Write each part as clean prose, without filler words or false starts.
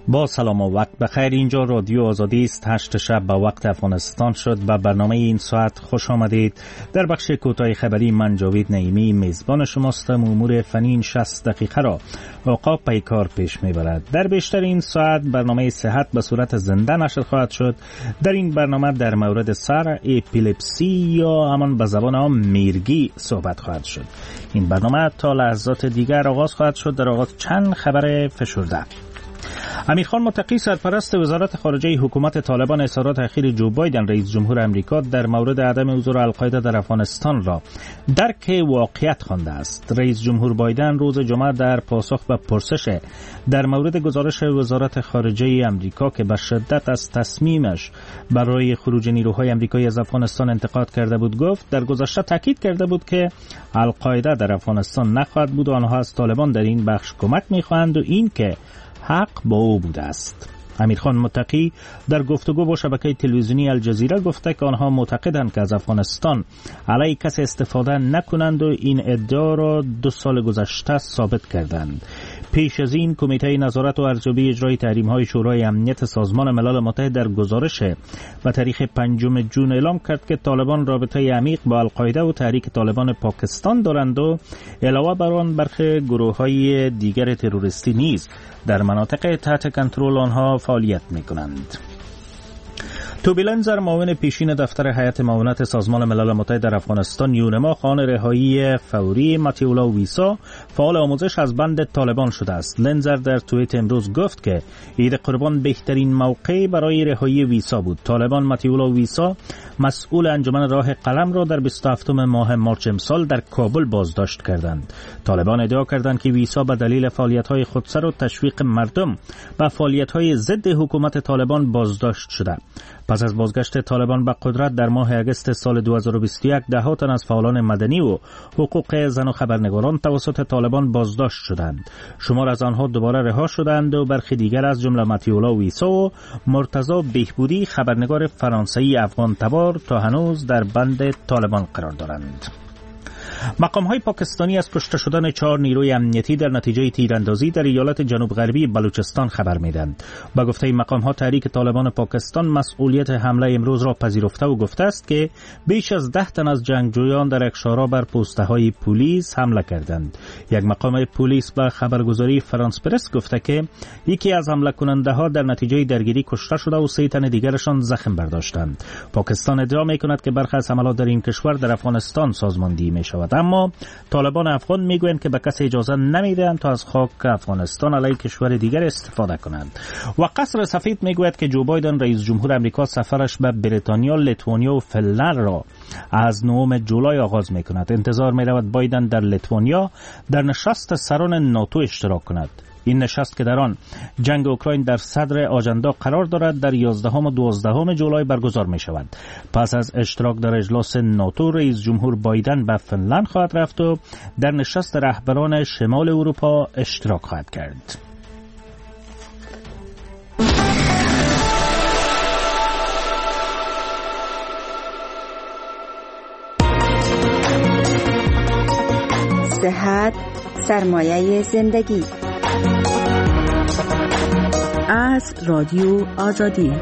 با سلام و وقت بخیر. اینجا رادیو آزادی است. 8 شب به وقت افغانستان شد و برنامه این ساعت خوش آمدید. در بخش کوتاه خبری من جاوید نعیمی میزبان شماستم. امور فنی 60 دقیقه را آقا پیکار پیش میبرد. در بیشتر این ساعت برنامه صحت به صورت زنده نشر خواهد شد. در این برنامه در مورد سر اپیلپسی یا همان به زبان عام میرگی صحبت خواهد شد. این برنامه تا لحظات دیگر آغاز خواهد شد. در آغاز چند خبر فشرده. امیرخان متقی سرپرست وزارت خارجه حکومت طالبان اظهارات اخیر جو بایدن رئیس جمهور امریکا در مورد عدم حضور القاعده در افغانستان را درک واقعیت خوانده است. رئیس جمهور بایدن روز جمعه در پاسخ به پرسش در مورد گزارش وزارت خارجه امریکا که به شدت از تصمیمش برای خروج نیروهای امریکایی از افغانستان انتقاد کرده بود گفت در گذشته تاکید کرده بود که القاعده در افغانستان نخواهد بود و آنها از طالبان در این بخش کمک می‌خواهند و این که حق با او بوده است. امیرخان متقی در گفتگو با شبکه تلویزیونی الجزیره گفته که آنها معتقدند که از افغانستان علیه کسی استفاده نکنند و این ادعا را 2 سال گذشته ثابت کردند. پیش از این کمیته نظارت و ارزیابی اجرای تحریم‌های شورای امنیت سازمان ملل متحد در گزارش و تاریخ 5 جون اعلام کرد که طالبان رابطه عمیق با القاعده و تحریک طالبان پاکستان دارند و علاوه بر آن برخی گروه‌های دیگر تروریستی نیز در مناطق تحت کنترل آنها فعالیت می‌کنند. توبی لنزر معاون پیشین دفتر هیئت معاونت سازمان ملل متحد در افغانستان یونما خواهان رهایی فوری متیولا ویسا فعال آموزش از بند طالبان شده است. لنزر در توییت امروز گفت که عید قربان بهترین موقع برای رهایی ویسا بود. طالبان متیولا ویسا مسئول انجمن راه قلم را در 27 ماه مارچ امسال در کابل بازداشت کردند. طالبان ادعا کردند که ویسا به دلیل فعالیت‌های خودسر و تشویق مردم به فعالیت‌های ضد حکومت طالبان بازداشت شده. پس از بازگشت طالبان به قدرت در ماه اگست سال 2021 ده‌ها تن از فعالان مدنی و حقوق زن و خبرنگاران توسط طالبان بازداشت شدند. شمار از آنها دوباره رها شدند و برخی دیگر از جمله متیولا ویسا و مرتضی بهبودی خبرنگار فرانسوی افغان تبار تا هنوز در بند طالبان قرار دارند. مقام‌های پاکستانی از کشته شدن 4 نیروی امنیتی در نتیجه تیراندازی در ایالت جنوب غربی بلوچستان خبر می‌دهند. با گفته مقام‌ها تحریک طالبان پاکستان مسئولیت حمله امروز را پذیرفته و گفته است که بیش از 10 تن از جنگجویان در اکشارا بر پست‌های پلیس حمله کردند. یک مقام پلیس به خبرگزاری فرانس پرس گفته که یکی از حمله کننده‌ها در نتیجه درگیری کشته شده و 3 تن دیگرشان زخم برداشتند. پاکستان ادعا می‌کند که برخی از حملات در این کشور در افغانستان سازماندهی می‌شود. اما طالبان افغان میگویند که به کسی اجازه نمیدهند تا از خاک افغانستان علیه کشور دیگر استفاده کنند. و قصر سفید میگوید که جو بایدن رئیس جمهور امریکا سفرش به بریتانیا، لیتوانیا و فنلند را از 9 جولای آغاز میکند. انتظار میرود بایدن در لیتوانیا در نشست سران ناتو اشتراک کند. این نشست که در آن جنگ اوکراین در صدر آژاندا قرار دارد در 11 و 12 جولای برگزار می شود. پس از اشتراک در اجلاس ناتو رئیس جمهور بایدن به فنلند خواهد رفت و در نشست رهبران شمال اروپا اشتراک خواهد کرد. صحت سرمایه زندگی از رادیو آزادی.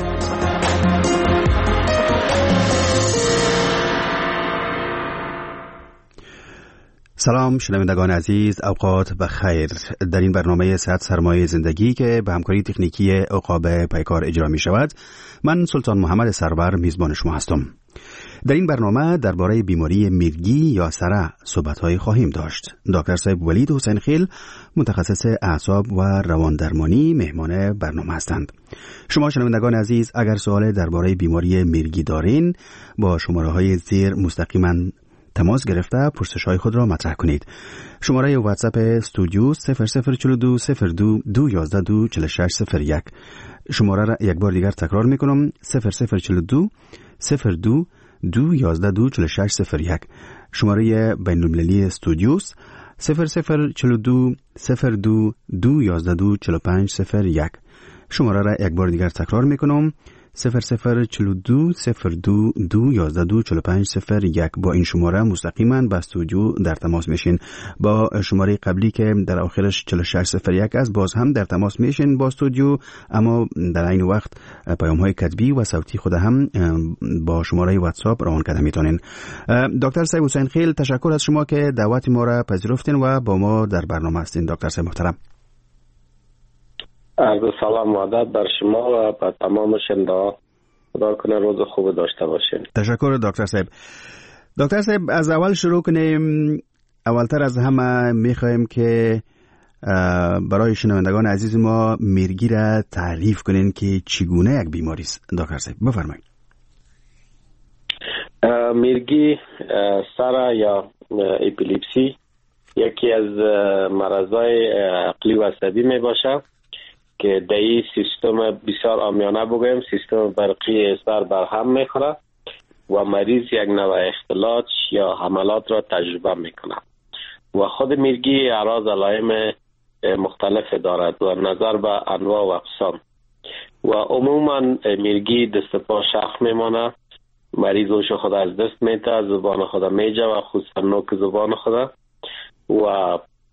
سلام شنوندگان عزیز، اوقات بخیر. در این برنامه صحت سرمایه زندگی که به همکاری تکنیکی عقاب پیکار اجرا می شود، من سلطان محمد سرور میزبان شما هستم. در این برنامه درباره بیماری میرگی یا سره صحبت‌های خواهیم داشت. دکتر صاحب ولید حسین خیل متخصص اعصاب و روان درمانی مهمان برنامه هستند. شما شنوندگان عزیز اگر سوال درباره بیماری میرگی دارین با شماره‌های زیر مستقیما تماس گرفته پرسش‌های خود را مطرح کنید. شماره واتساپ استودیو 0042 02 211 4601. شماره را یک بار دیگر تکرار می‌کنم 0042 02 211 4601. شماره بین‌المللی استودیوس 0042 02 211 4501. شماره را یک بار دیگر تکرار میکنم 0042 02 11 245 01 با این شماره مستقیما با استودیو در تماس میشین. با شماره قبلی که در آخرش 4601 است باز هم در تماس میشین با استودیو، اما در این وقت پیام‌های کتبی و صوتی خود هم با شماره واتساپ روان کرده میتونین. دکتر صاحب حسین خیل، تشکر از شما که دعوت ما را پذیرفتین و با ما در برنامه هستین. دکتر صاحب محترم، عرض سلام و ادب بر شما و بر تمام شنونده. خدا کنه روز خوب داشته باشین. تشکر دکتر صاحب. دکتر صاحب از اول شروع کنیم. اولتر از همه میخوایم که برای شنوندگان عزیز ما میرگی را تعریف کنین که چگونه یک بیماری است. دکتر صاحب بفرمایید. میرگی سر یا اپیلپسی یکی از مرضای عقلی و عصبی می باشه که در این سیستم بسیار عامیانه بگویم سیستم برقی سر بر هم میخوره و مریض یک نوع اختلاط یا حملات را تجربه میکنه و خود میرگی اعراض علائم مختلف دارد و نظر به انواع و اقسام و عموما میرگی دست پا شخ میمانه، مریض هوش خود از دست میده، زبان خود میجه و خصوصا نوک زبان خود و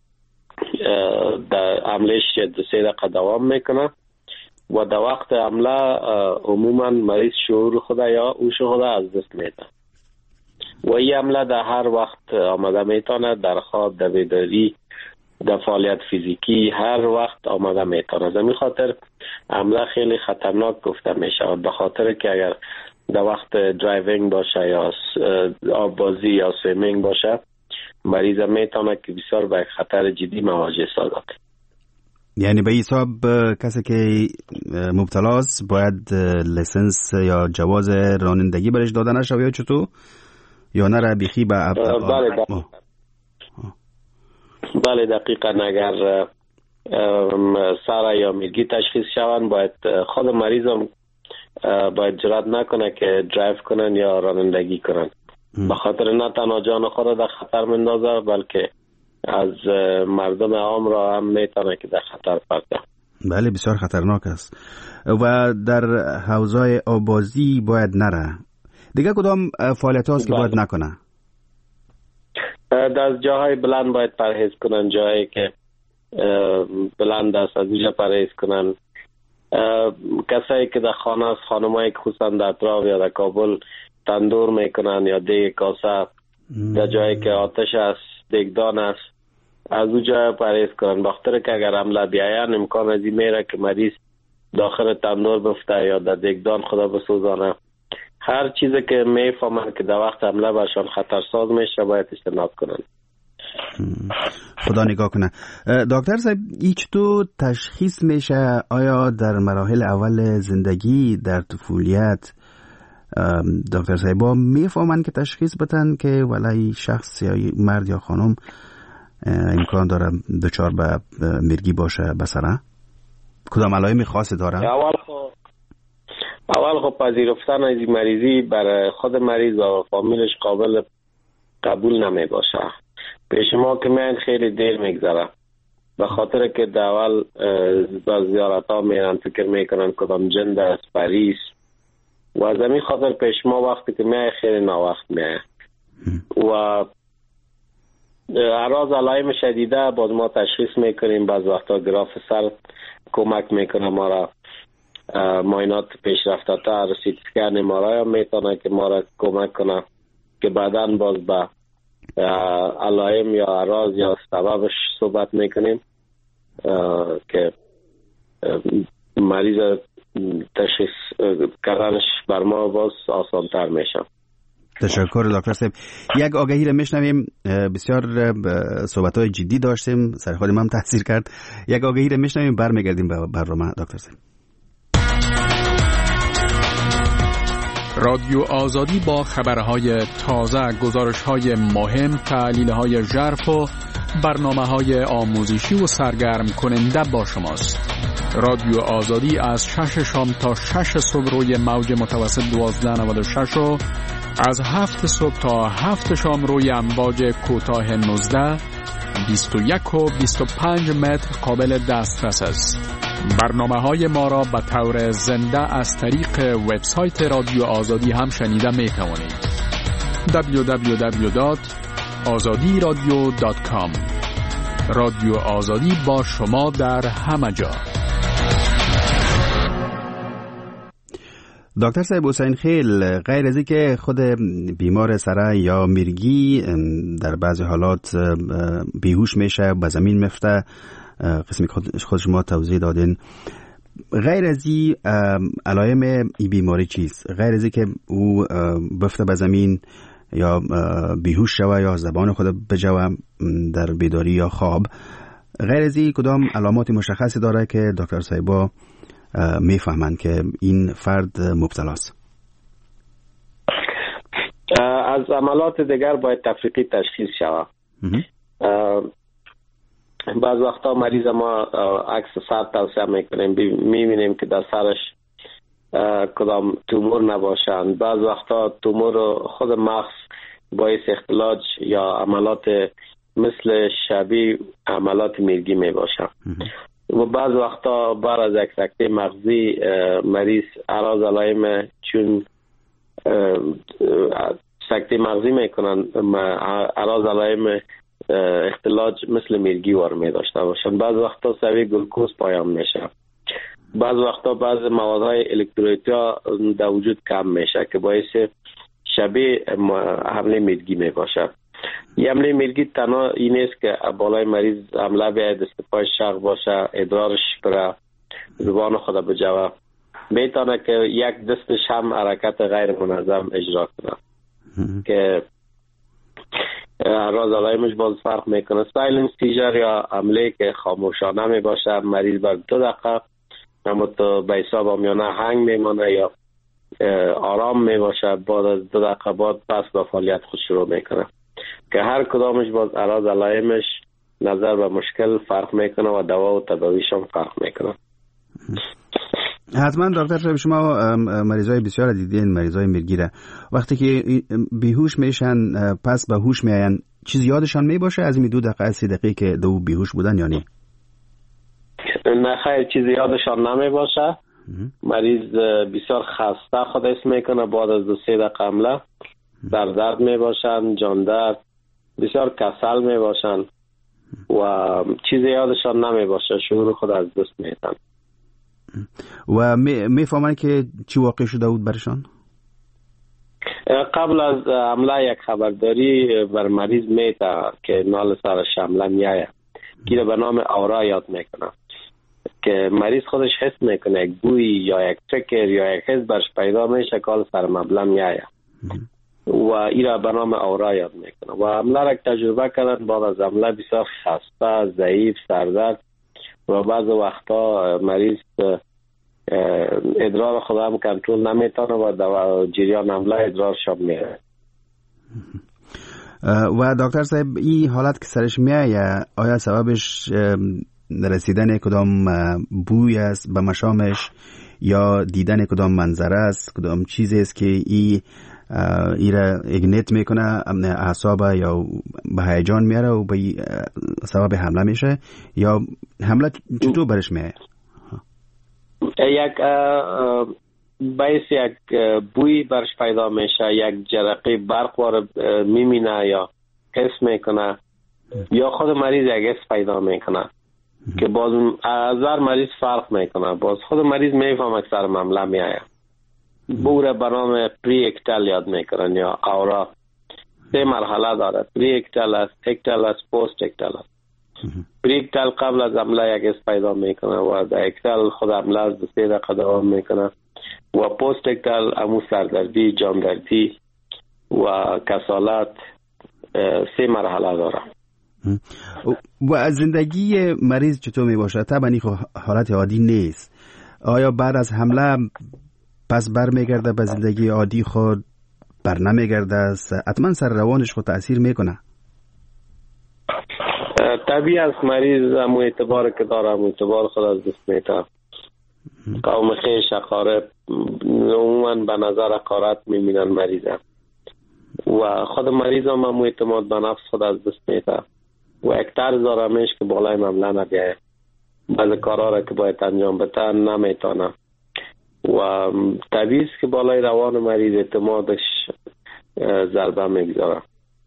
در حملش 2-3 دقیقه دوام میکنه و در وقت حمله عموما مریض شعور خود یا هوش خود از دست میده و این حمله در هر وقت آمده میتونه، در خواب، در بیداری، در فعالیت فیزیکی، هر وقت آمده میتونه. زمین خاطر حمله خیلی خطرناک گفته میشه به خاطر که اگر در وقت درایوینگ باشه یا آببازی یا سویمینگ باشه مریض میتونه که بسیار به خطر جدی مواجه سازد. یعنی به حساب کسی که مبتلاست باید لیسنس یا جواز رانندگی برش داده نشه یا چطور؟ یا نره بیخی به بله دقیقا اگر سر یا میرگی تشخیص شوند باید خود مریض هم باید جرات نکنه که درایو کنن یا رانندگی کنن به خاطر نه تنها جان خود در خطر مندازه بلکه از مردم عام را هم میتونه که در خطر پرده. بله بسیار خطرناک است. و در حوزه آبازی باید نره. دیگه کدام فعالیت هاست که باید نکنه؟ در جاهای بلند باید پرهیز کنن، جایی که بلند است از اینجا پرهیز کنن. کسایی که در خانه است، خانمایی که خصوصا در اطراف یا در کابل تندور میکنن یا دیگ کاسه در جایی که آتش است، دیگدان است، از او جای پرهیز کنن. بخاطر که اگر حمله بیاین امکان از این میره که مریض داخل تندور بفته یا در دیگدان خدا بسوزانه. هر چیزی که میفهمن که در وقت حمله برشان خطرساز میشه باید اجتناب کنن. خدا نگاه کنه. دکتر صاحب هیچ تو تشخیص میشه آیا در مراحل اول زندگی در طفولیت دکتر صاحب میفهمن که تشخیص بدن که ولای شخص یا مرد یا خانم امکان داره دچار به میرگی باشه بسره؟ کدام علائم خاصی داره؟ اول خب پذیرفتن از این مریضی برای خود مریض و فامیلش قابل قبول نمی باشه. پیش ما که میان خیلی دیر میگذره به خاطر که در اول با زیارت ها میرن فکر میکنن کدام جن است، پریست و از همین خاطر پیش ما وقتی که میای خیلی ناوقت میای و اعراض علائم شدیده باز ما تشخیص میکنیم. بعض وقتا گراف سر کمک میکنه ما را، معاینات پیشرفته تر سیتی اسکن MRI هم میتونه که ما را کمک کنه که بعداً باز به علائم یا اعراض یا سببش صحبت میکنیم که مریض تشخیص کردنش بر ما باز آسان تر میشه. تشکر دکتر صاحب. یک آگهی را میشنویم. بسیار صحبت‌های جدی داشتیم، سر خودم هم تاثیر کرد. یک آگهی را میشنویم برمیگردیم به برنامه دکتر صاحب. رادیو آزادی با خبرهای تازه، گزارش‌های مهم، تحلیل‌های ژرف و برنامه‌های آموزشی و سرگرم کننده با شماست. رادیو آزادی از 6 شام تا 6 صبح روی موج متوسط 1296 و از 7 صبح تا 7 شام روی امواج کوتاه 19 21 و 25 متر قابل دسترس است. برنامه‌های ما را به طور زنده از طریق وبسایت رادیو آزادی هم شنیده می‌توانید. www.azadiradio.com. رادیو آزادی با شما در همه جا. دکتر صاحب حسین خیل، غیر از اینکه خود بیمار سره یا میرگی در بعضی حالات بیهوش میشه، به زمین میفته، قسمی خود شما توضیح دادین، غیر از این علائم این بیماری چیست؟ غیر از اینکه او بفته به زمین یا بیهوش شوه یا زبان خود بجوه در بیداری یا خواب، غیر از این کدام علامات مشخصی داره که دکتر صاحبا میفهمند که این فرد مبتلاست؟ از عملات دیگر باید تفریقی تشخیص شود. بعض وقتا مریض ما عکس سر توصیه میکنیم، میبینیم که در سرش کدام تومور نباشند. بعض وقتا تومور خود مغز باعث اختلاج یا عملات مثل شبیه عملات میرگی میباشند. و بعض وقتا بعد از یک سکته مغزی مریض اعراض علائم چون سکته مغزی میکنن، اعراض علائم اختلاج مثل میرگی وار می داشته باشن. بعض وقتا سویه گلوکوز پایان میشه. بعض وقتا بعض موادهای الکترولیتی ها در وجود کم میشه که باعث شبیه حمله میرگی می باشه. یه حمله میرگی تنها این است که بالای مریض حمله بیاید، دست پای شق باشه، ادرارش بره، زبان خود بجوه، میتونه که یک دستش هم حرکت غیر منظم اجرا کنه که راز علائمش باز فرق میکنه. سایلنت سیجر یا حمله که خاموشانه می باشه، مریض بر 2 دقیقه اما تو به حساب آمیانه هنگ میمانه یا آرام می باشه، بعد از 2 دقیقه بعد پس با فعالیت خود شروع میکنه که هر کدامش باز راز علائمش نظر به مشکل فرق میکنه و دوا و تداویش هم فرق میکنه. حتما دکتر صاحب شما مریضای بسیار دیدین، مریضای میرگیره وقتی که بیهوش میشن پس به هوش میاین، چیز یادشان میباشه از این 2 دقیقه 3 دقیقه که دو بیهوش بودن یا نه؟ نه خیر، چیز یادشان نمیباشه. مریض بسیار خسته خود حس میکنه، بعد از 2-3 دقیقه حمله در درد میباشن، جان درد، بسیار کسل میباشن و چیز یادشان نمیباشه، شعور خود از دست میدن. و میفهمن که چی واقع شده بود برشان؟ قبل از حمله یک خبرداری بر مریض میده که نال سرش حمله میایه که به نام آورا یاد میکنه که مریض خودش حس میکنه یک بوی یا یک فکر یا یک حس برش پیدا میشه که سر حمله میایه و ایرا به نام آورا یاد میکنه و حمله را تجربه کردن. بعد از حمله بسیار خسته، ضعیف، سردرد و بعض وقتا مریض ادرار خود هم کنترل نمیتونه و جریان حمله ادرار شب میره. و دکتر صاحب این حالت که سرش میایه آیا سببش رسیدن کدام بوی است به مشامش یا دیدن کدام منظره است، کدام چیزی است که ایره اگنیت میکنه اعصاب یا به هیجان میاره و به سبب حمله میشه، یا حمله چطور برش میایه؟ یک باعث یک بوی برش پیدا میشه، یک جرقه برق وارد میمینه یا حس میکنه یا خود مریض یک حس پیدا میکنه که باز از هر مریض فرق میکنه. باز خود مریض میفهمه که سر حمله میایه. بوره به نام پری اکتل یاد میکنن یا آورا. 3 مرحله داره، پری اکتل است، اکتل است، پوست اکتل است. پری اکتل قبل از حمله یک حس پیدا میکنه و در اکتل خود حمله از 3 دقیقه دوام میکنه و پوست اکتل همون سردردی، جاندردی و کسالت 3 مرحله داره. و از زندگی مریض چطور می باشه؟ طبعا این حالت عادی نیست. آیا بعد از حمله پس بر میگرده به زندگی عادی خود، بر نمیگرده؟ حتما سر روانش خود تأثیر میکنه. طبیعی است مریض همون اعتبار که داره همون اعتبار خود از دست میده. قوم خیش اقارب عموما به نظر حقارت میبینن مریضه و خود مریض هم همون اعتماد به نفس خود از دست میده و یک طرز دارمش که بالای حمله نبیایه بعض کارها را که باید انجام بده نمیتونه و طبیعی است که بالای روان مریض اعتمادش ضربه میگذاره.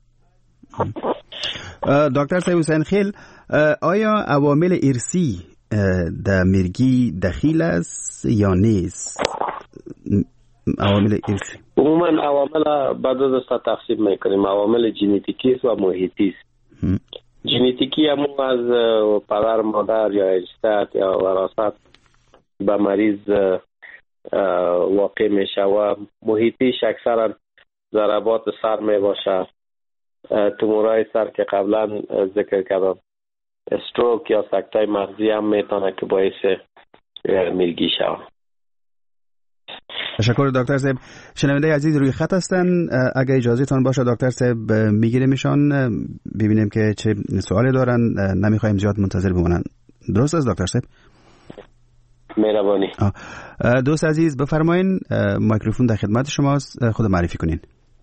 دکتر سید حسین خیل، آیا عوامل ارثی در مرگی دخیل است یا نیست؟ عوامل ارثی عموما عوامل به دو دسته تقسیم میکنیم، عوامل ژنتیکی است و محیطی است. ژنتیکی همون از پدر مادر یا اجتهاد یا وراثت به مریض واقع میشه و محیطیش اکثرا ضربات سر میباشه، تومورای سر که قبلا ذکر کردم، استروک یا سکته مغزی هم میتونه که باعث مرگی شود. تشکر دکتر صاحب. شنونده عزیز روی خط هستن، اگه اجازه تان باشه دکتر صاحب میگیریمشان ببینیم که چه سوالی دارن، نمیخوایم زیاد منتظر بمونن. درست است دکتر صاحب؟ مهربانی. دوست عزیز بفرمایین، میکروفون در خدمت شماست، خود معرفی کنین.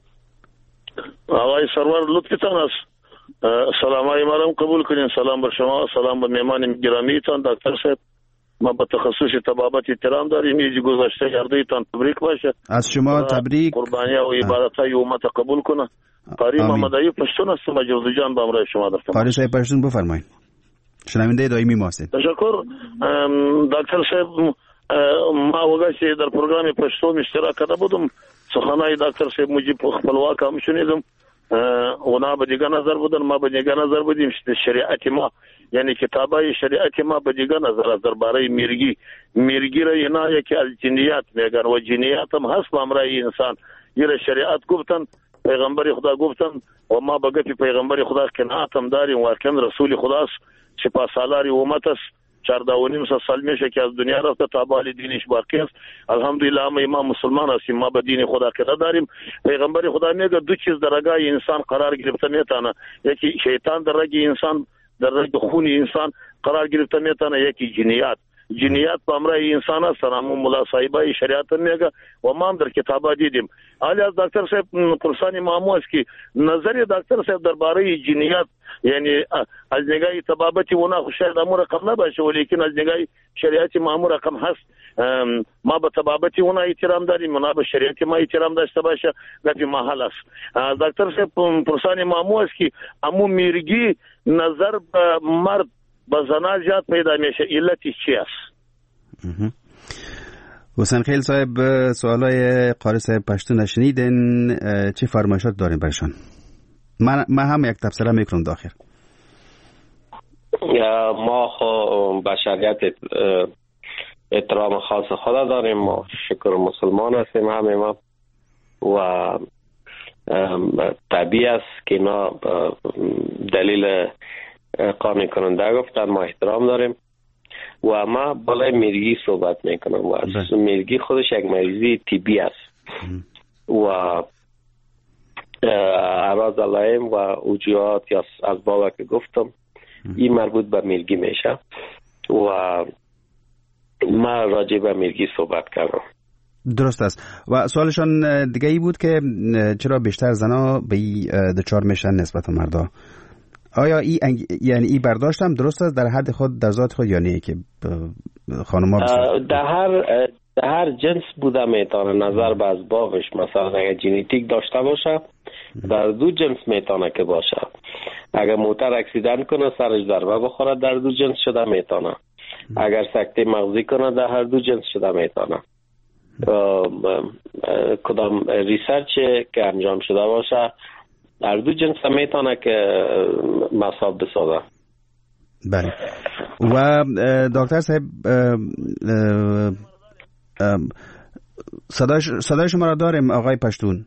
آقای سرور لطفتان است، سلامای ما را قبول کنین. سلام بر شما، سلام به مهمان گرامیتان دکتر صاحب. ما به تخصص طبابت احترام داریم. ایجی گذشته یاردیتان تبریک باشه. از شما تبریک. قربانی و عبادتای امت قبول کنه. قاری محمد ایوب پشتون است، مجوز جان به امرای شما داشتم. قاری صاحب پشتون بفرمایید. شنونده دائمی ما هستید. تشکر دکتر صاحب. ما وگاسی در پروگرام پشتون اشتراک کرده بودم. سخنای دکتر صاحب مجیب خپلواک هم شنیدم. اونا به دیگه نظر بودن، ما به دیگه نظر بودیم. شریعت ما یعنی کتابای شریعت ما به دیگه نظر از درباره مرگی را اینا یکی از جنیات میگن و جنیات هم هست به امرای انسان. یه شریعت گفتن، پیغمبر خدا گفتن و ما به گفت پیغمبر خدا قناعت هم داریم و کن رسول خداست، سپاسالار امت است. 14.5 سال میشه که از دنیا رفته، تابع دینش باقی است. الحمدلله ما مسلمان هستیم، ما به دین خدا قرار داریم. پیغمبر خدا میگه دو چیز در رگه انسان قرار گرفته میتونه، یکی شیطان در رگ انسان، در رگ خون انسان قرار گرفته میتونه، یکی جنیات به امرای انسان است. همون ملا صاحبای شریعت میگه و ما هم در کتابا دیدیم. حالی از دکتر صاحب پرسانی معمو است که نظر دکتر صاحب درباره جنیات یعنی از نگاه طبابتی اونا شاید امور رقم نباشه، ولیکن از نگاه شریعت معمو رقم هست. ما به طبابتی اونا احترام داریم، اونا به شریعت ما احترام داشته باشه، گپی محل است. دکتر صاحب پرسانی معمو است که امو مرگی نظر به مرد با زنان زیاد پیدا میشه، علتی چی است؟ حسین خیل صاحب، سوالای قاری صاحب پشتون نشنیدین، چه فرمایشات داریم برشان؟ من هم یک تبصره میکنم داخل. ما بشریت احترام خاص خدا داریم، ما شکر مسلمان هستیم همه ما و طبیعی است که اینا دلیل قانع کننده گفتن، ما احترام داریم و ما بالای مرگی صحبت میکنم و مرگی خودش یک مریضی طبیعی است و اعراض علائم و وجوهات یا اسباب که گفتم این مربوط به مرگی میشه و ما راجع به مرگی صحبت کردم. درست است. و سوالشان دیگه ای بود که چرا بیشتر زنا به دچار میشن نسبت مردا؟ آیا یعنی این برداشتم درست است در حد خود، در ذات خود، یا نه که خانم‌ها در هر جنس بوده میتونه نظر به اسبابش، مثلا اگه ژنتیک داشته باشه در دو جنس میتونه که باشه. اگر موتر اکسیدنت کنه سرش ضربه بخوره در دو جنس شده میتونه. اگر سکته مغزی کنه در هر دو جنس شده میتونه. کدام ریسرچ که انجام شده باشه در دو جنس میتونه که مصاب بسازه. بله. و دکتر صاحب صدای شما را داریم آقای پشتون.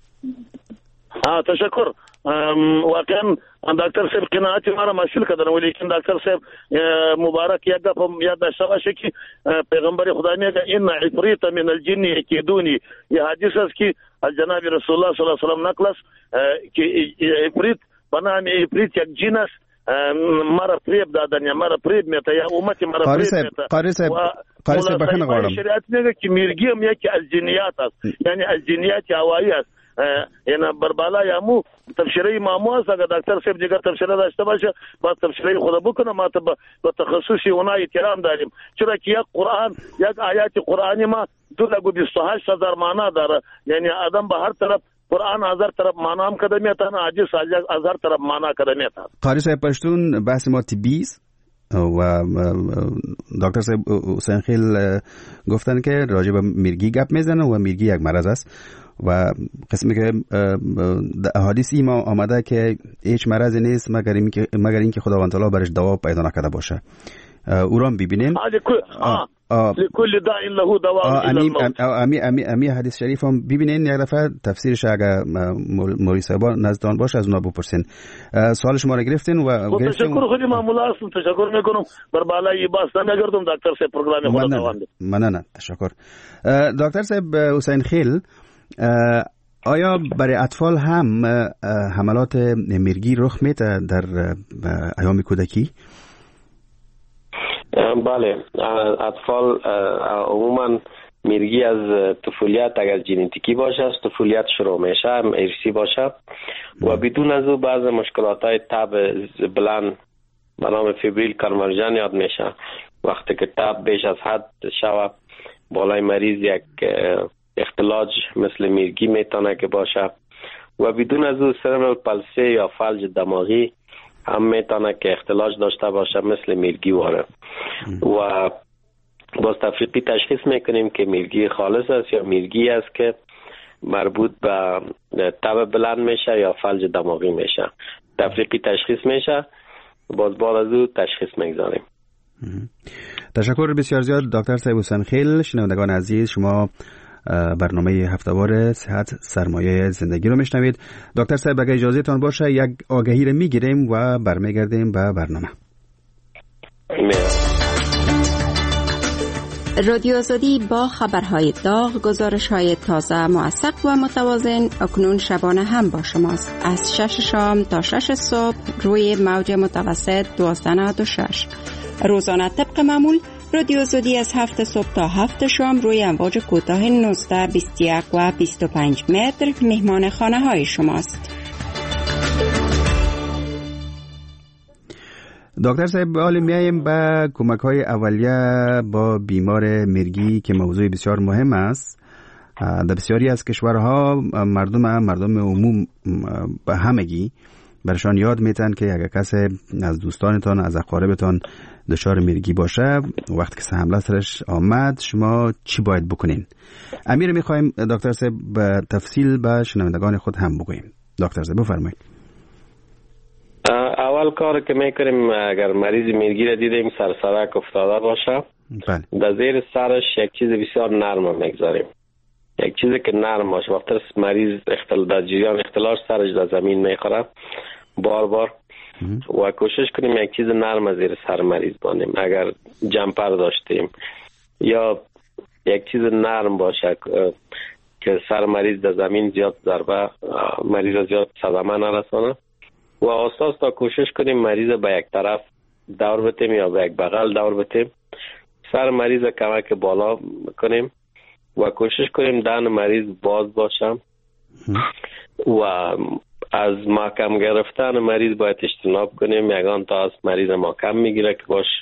تشکر. واقعا دکتر صاحب قناعت ما را مشغول کردن، ولیکن دکتر صاحب مبارک یک گپ یاد داشته باشه که پیغمبر خدا میگه ان عفریت من الجن یکیدونی. یه حدیث است که از جناب رسول الله صلی الله علیه و سلم نقل است که عفریت به نام عفریت یک جن است، مرا فریب دادن یا مرا فریب میته یا امت مرا فریب میته. قاری صاحب بخنه غواړم. شریعت میگه که مرگی هم یکی از جنیات است، یعنی از جنیات هوایی است. یعنی بر بالای امو تبصره مامو است. اگر دکتر صاحب دیگر تبصره داشته باشه با تبصره خود بکنه. ما به تخصصی اونا احترام داریم، چرا که یک آیات قرآنی ما 2,28,000 معنا داره. یعنی آدم به هر طرف قرآن از هر طرف معنا هم کده میتونه، عاجز از هر طرف معنا کده میتونه. قاری صاحب پشتون بحث ما طبی و دکتر صاحب حسین خیل گفتن که راجع به میرگی گپ میزنه و میرگی یک مرض است و قسمی که احادیث ما آمده که هیچ مرضی نیست مگر اینکه خداوند تعالی برش دوا پیدا نکرده باشه. او را ببینین لكل داء له دواء. امی حدیث شریف هم ببینین یک دفعه تفسیرش اگر موری صاحب نزدان باشه از اونا بپرسین. سوال شما را گرفتین و تشکر خودی معمولا هستم. تشکر میکنم بر بالای بحث نگردم دکتر صاحب پروگرام خود دوام. نه تشکر. دکتر صاحب حسین خیل، آیا برای اطفال هم حملات میرگی رخ میده در ایام کودکی؟ بله، اطفال عموما میرگی از طفولیت اگر ژنتیکی باشه از طفولیت شروع میشه، هم ارثی باشه و بدون از او بعض مشکلات های تب بلند به نام فیبریل کانورژن یاد میشه. وقتی که تب بیش از حد شود بالای مریض یک اختلاج مثل میرگی میتونه که باشه و بدون از او سربرال پلسی یا فلج دماغی هم میتونه که اختلاج داشته باشه مثل میرگی واره و باز تفریقی تشخیص میکنیم که میرگی خالص است یا میرگی است که مربوط به تب بلند میشه یا فلج دماغی میشه. تفریقی تشخیص میشه، باز بعد از او تشخیص میگذاریم. تشکر بسیار زیاد دکتر صاحب حسین خیل. شنوندگان عزیز، شما برنامه هفته‌وار صحت سرمایه زندگی رو میشنوید. دکتر صاحب اگه اجازه تان باشه یک آگهی رو میگیریم و برمیگردیم به برنامه. رادیو آزادی با خبرهای داغ، گزارش‌های تازه، موثق و متوازن اکنون شبانه هم با شماست. از 6 شام تا 6 صبح روی موج متوسط 1296. روزانه طبق معمول رادیو آزادی از 7 صبح تا 7 شام روی امواج کوتاه 19، 21 و 25 متر مهمان خانه های شماست. دکتر صاحب، حالا میایم به کمک های اولیه با بیمار میرگی که موضوع بسیار مهم است. در بسیاری از کشورها مردم عموم به همگی برشان یاد میتن که اگر کسی از دوستانتان از اقاربتان دچار میرگی باشه، وقتی که حمله سرش آمد شما چی باید بکنین؟ امیر میخوایم دکتر صاحب به تفصیل به شنوندگان خود هم بگوییم. دکتر صاحب بفرمایید. اول کار که میکنیم اگر مریض میرگی را دیدیم سرک افتاده باشه، در زیر سرش یک چیز بسیار نرم میگذاریم. یک چیزی که نرم باشه. وقتی مریض در جریان اختلاج سرش در زمین میخوره بار و کوشش کنیم یک چیز نرم زیر سر مریض بانیم. اگر جمپر داشتیم یا یک چیز نرم باشه که سر مریض در زمین زیاد ضربه مریض زیاد صدمه نرسانه و اساس تا کوشش کنیم مریض به یک طرف دور بتیم یا به یک بغل دور بتیم. سر مریض کمک بالا کنیم و کوشش کنیم دهن مریض باز باشه و از محکم گرفتن مریض باید اجتناب کنیم. یگان تا از مریض محکم میگیره که باش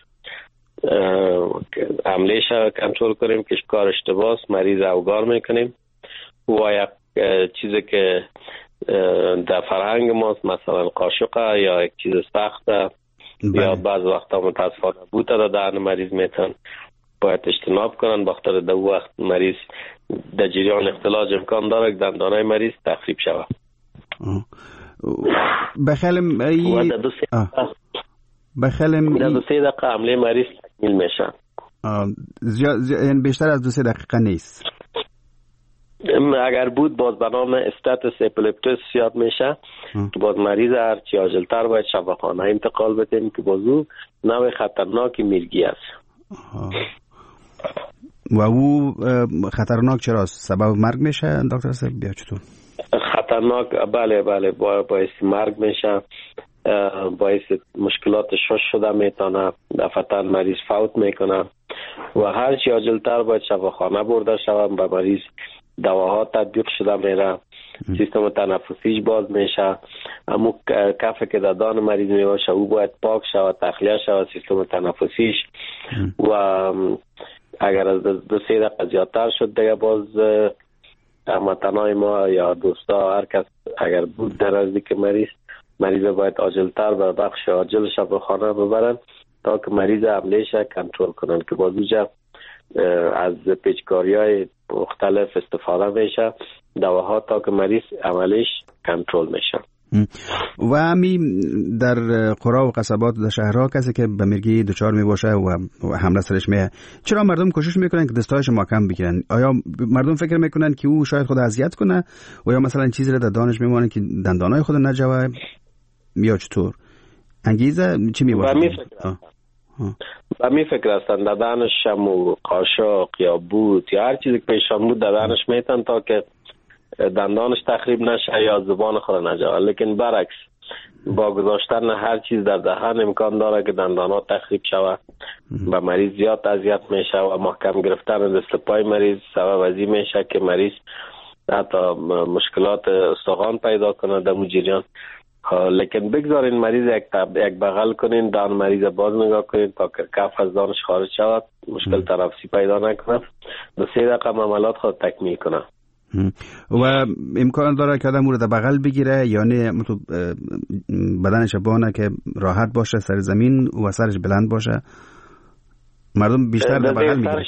حملهش کنترل کنیم که کار اشتباه مریض اوگار میکنیم و یک چیزی که در فرهنگ ماست مثلا قاشقه یا یک چیز سخته یا بعض وقتا متاسفانه بوته در دهن مریض میتن باید اجتناب کنن. بخاطر در وقت مریض در جریان اختلاج امکان داره که دندانای مریض تخریب شود. بخیلم و در 2-3 دقیقه حمله مریض تکمیل میشه. یعنی بیشتر از 2-3 دقیقه نیست. اگر بود باز به نام استاتس اپیلپتوس یاد میشه که باز مریض هرچی عاجلتر باید شفاخانه انتقال بدیم که بازو نوع خطرناکی میرگی است. و او خطرناک چرا؟ سبب مرگ میشه دکتر صاحب یا چطور؟ خطرناک بله باعث مرگ میشه، باعث مشکلات شش شده میتونه، دفعتاً مریض فوت میکنه و هرچی عاجلتر باید شفاخانه برده شود. به مریض دواها تطبیق شده میره سیستم تنفسیش باز میشه. اما کفی که در دهان مریض میباشه او باید پاک شود، تخلیه شود سیستم تنفسیش. و اگر از 2-3 دقیقه زیادتر شد دیگه باز هموطنای ما یا دوستا هر کس اگر بود در نزدیک مریض باید عاجلتر به بخش عاجل شفاخانه ببرن تا که مریض حملهش کنترل کنن، که باز اونجا از پیچکاری‌های مختلف استفاده میشه دواها تا که مریض عملش کنترل میشه. و همی در قرا و قصبات و شهرها کسی که به مرگی دچار می باشه و حمله سرش میه، چرا مردم کوشش میکنن که دستایش محکم بگیرن؟ آیا مردم فکر میکنن که او شاید خود اذیت کنه و یا مثلا چیزی رو در دانش میمونه که دندانای خود نجوه یا چطور؟ انگیزه چی میباشه؟ و می فکر هستن در دانش شمو قاشق یا بوت یا هر چیزی که پیشان بود در دانش میتن تا که دندانش تخریب نشه یا زبان خود نجوه. لیکن برعکس با گذاشتن هر چیز در دهان امکان داره که دندانا تخریب شوه و مریض زیاد اذیت میشه و محکم گرفتن دست پای مریض سبب ازی میشه که مریض حتی مشکلات استخوان پیدا کنه در جریان. لیکن بگذارین مریض یک بغل کنین، دهان مریض باز نگاه کنین تا که کف از دانش خارج شود، مشکل تنفسی پیدا نکنه، 2-3 دقیقه عملات خود تکمیل کنه. و امکان داره که آدم رو در بغل بگیره یا نه بدنش بانه که راحت باشه سر زمین و سرش بلند باشه؟ مردم بیشتر در بغل میگیره.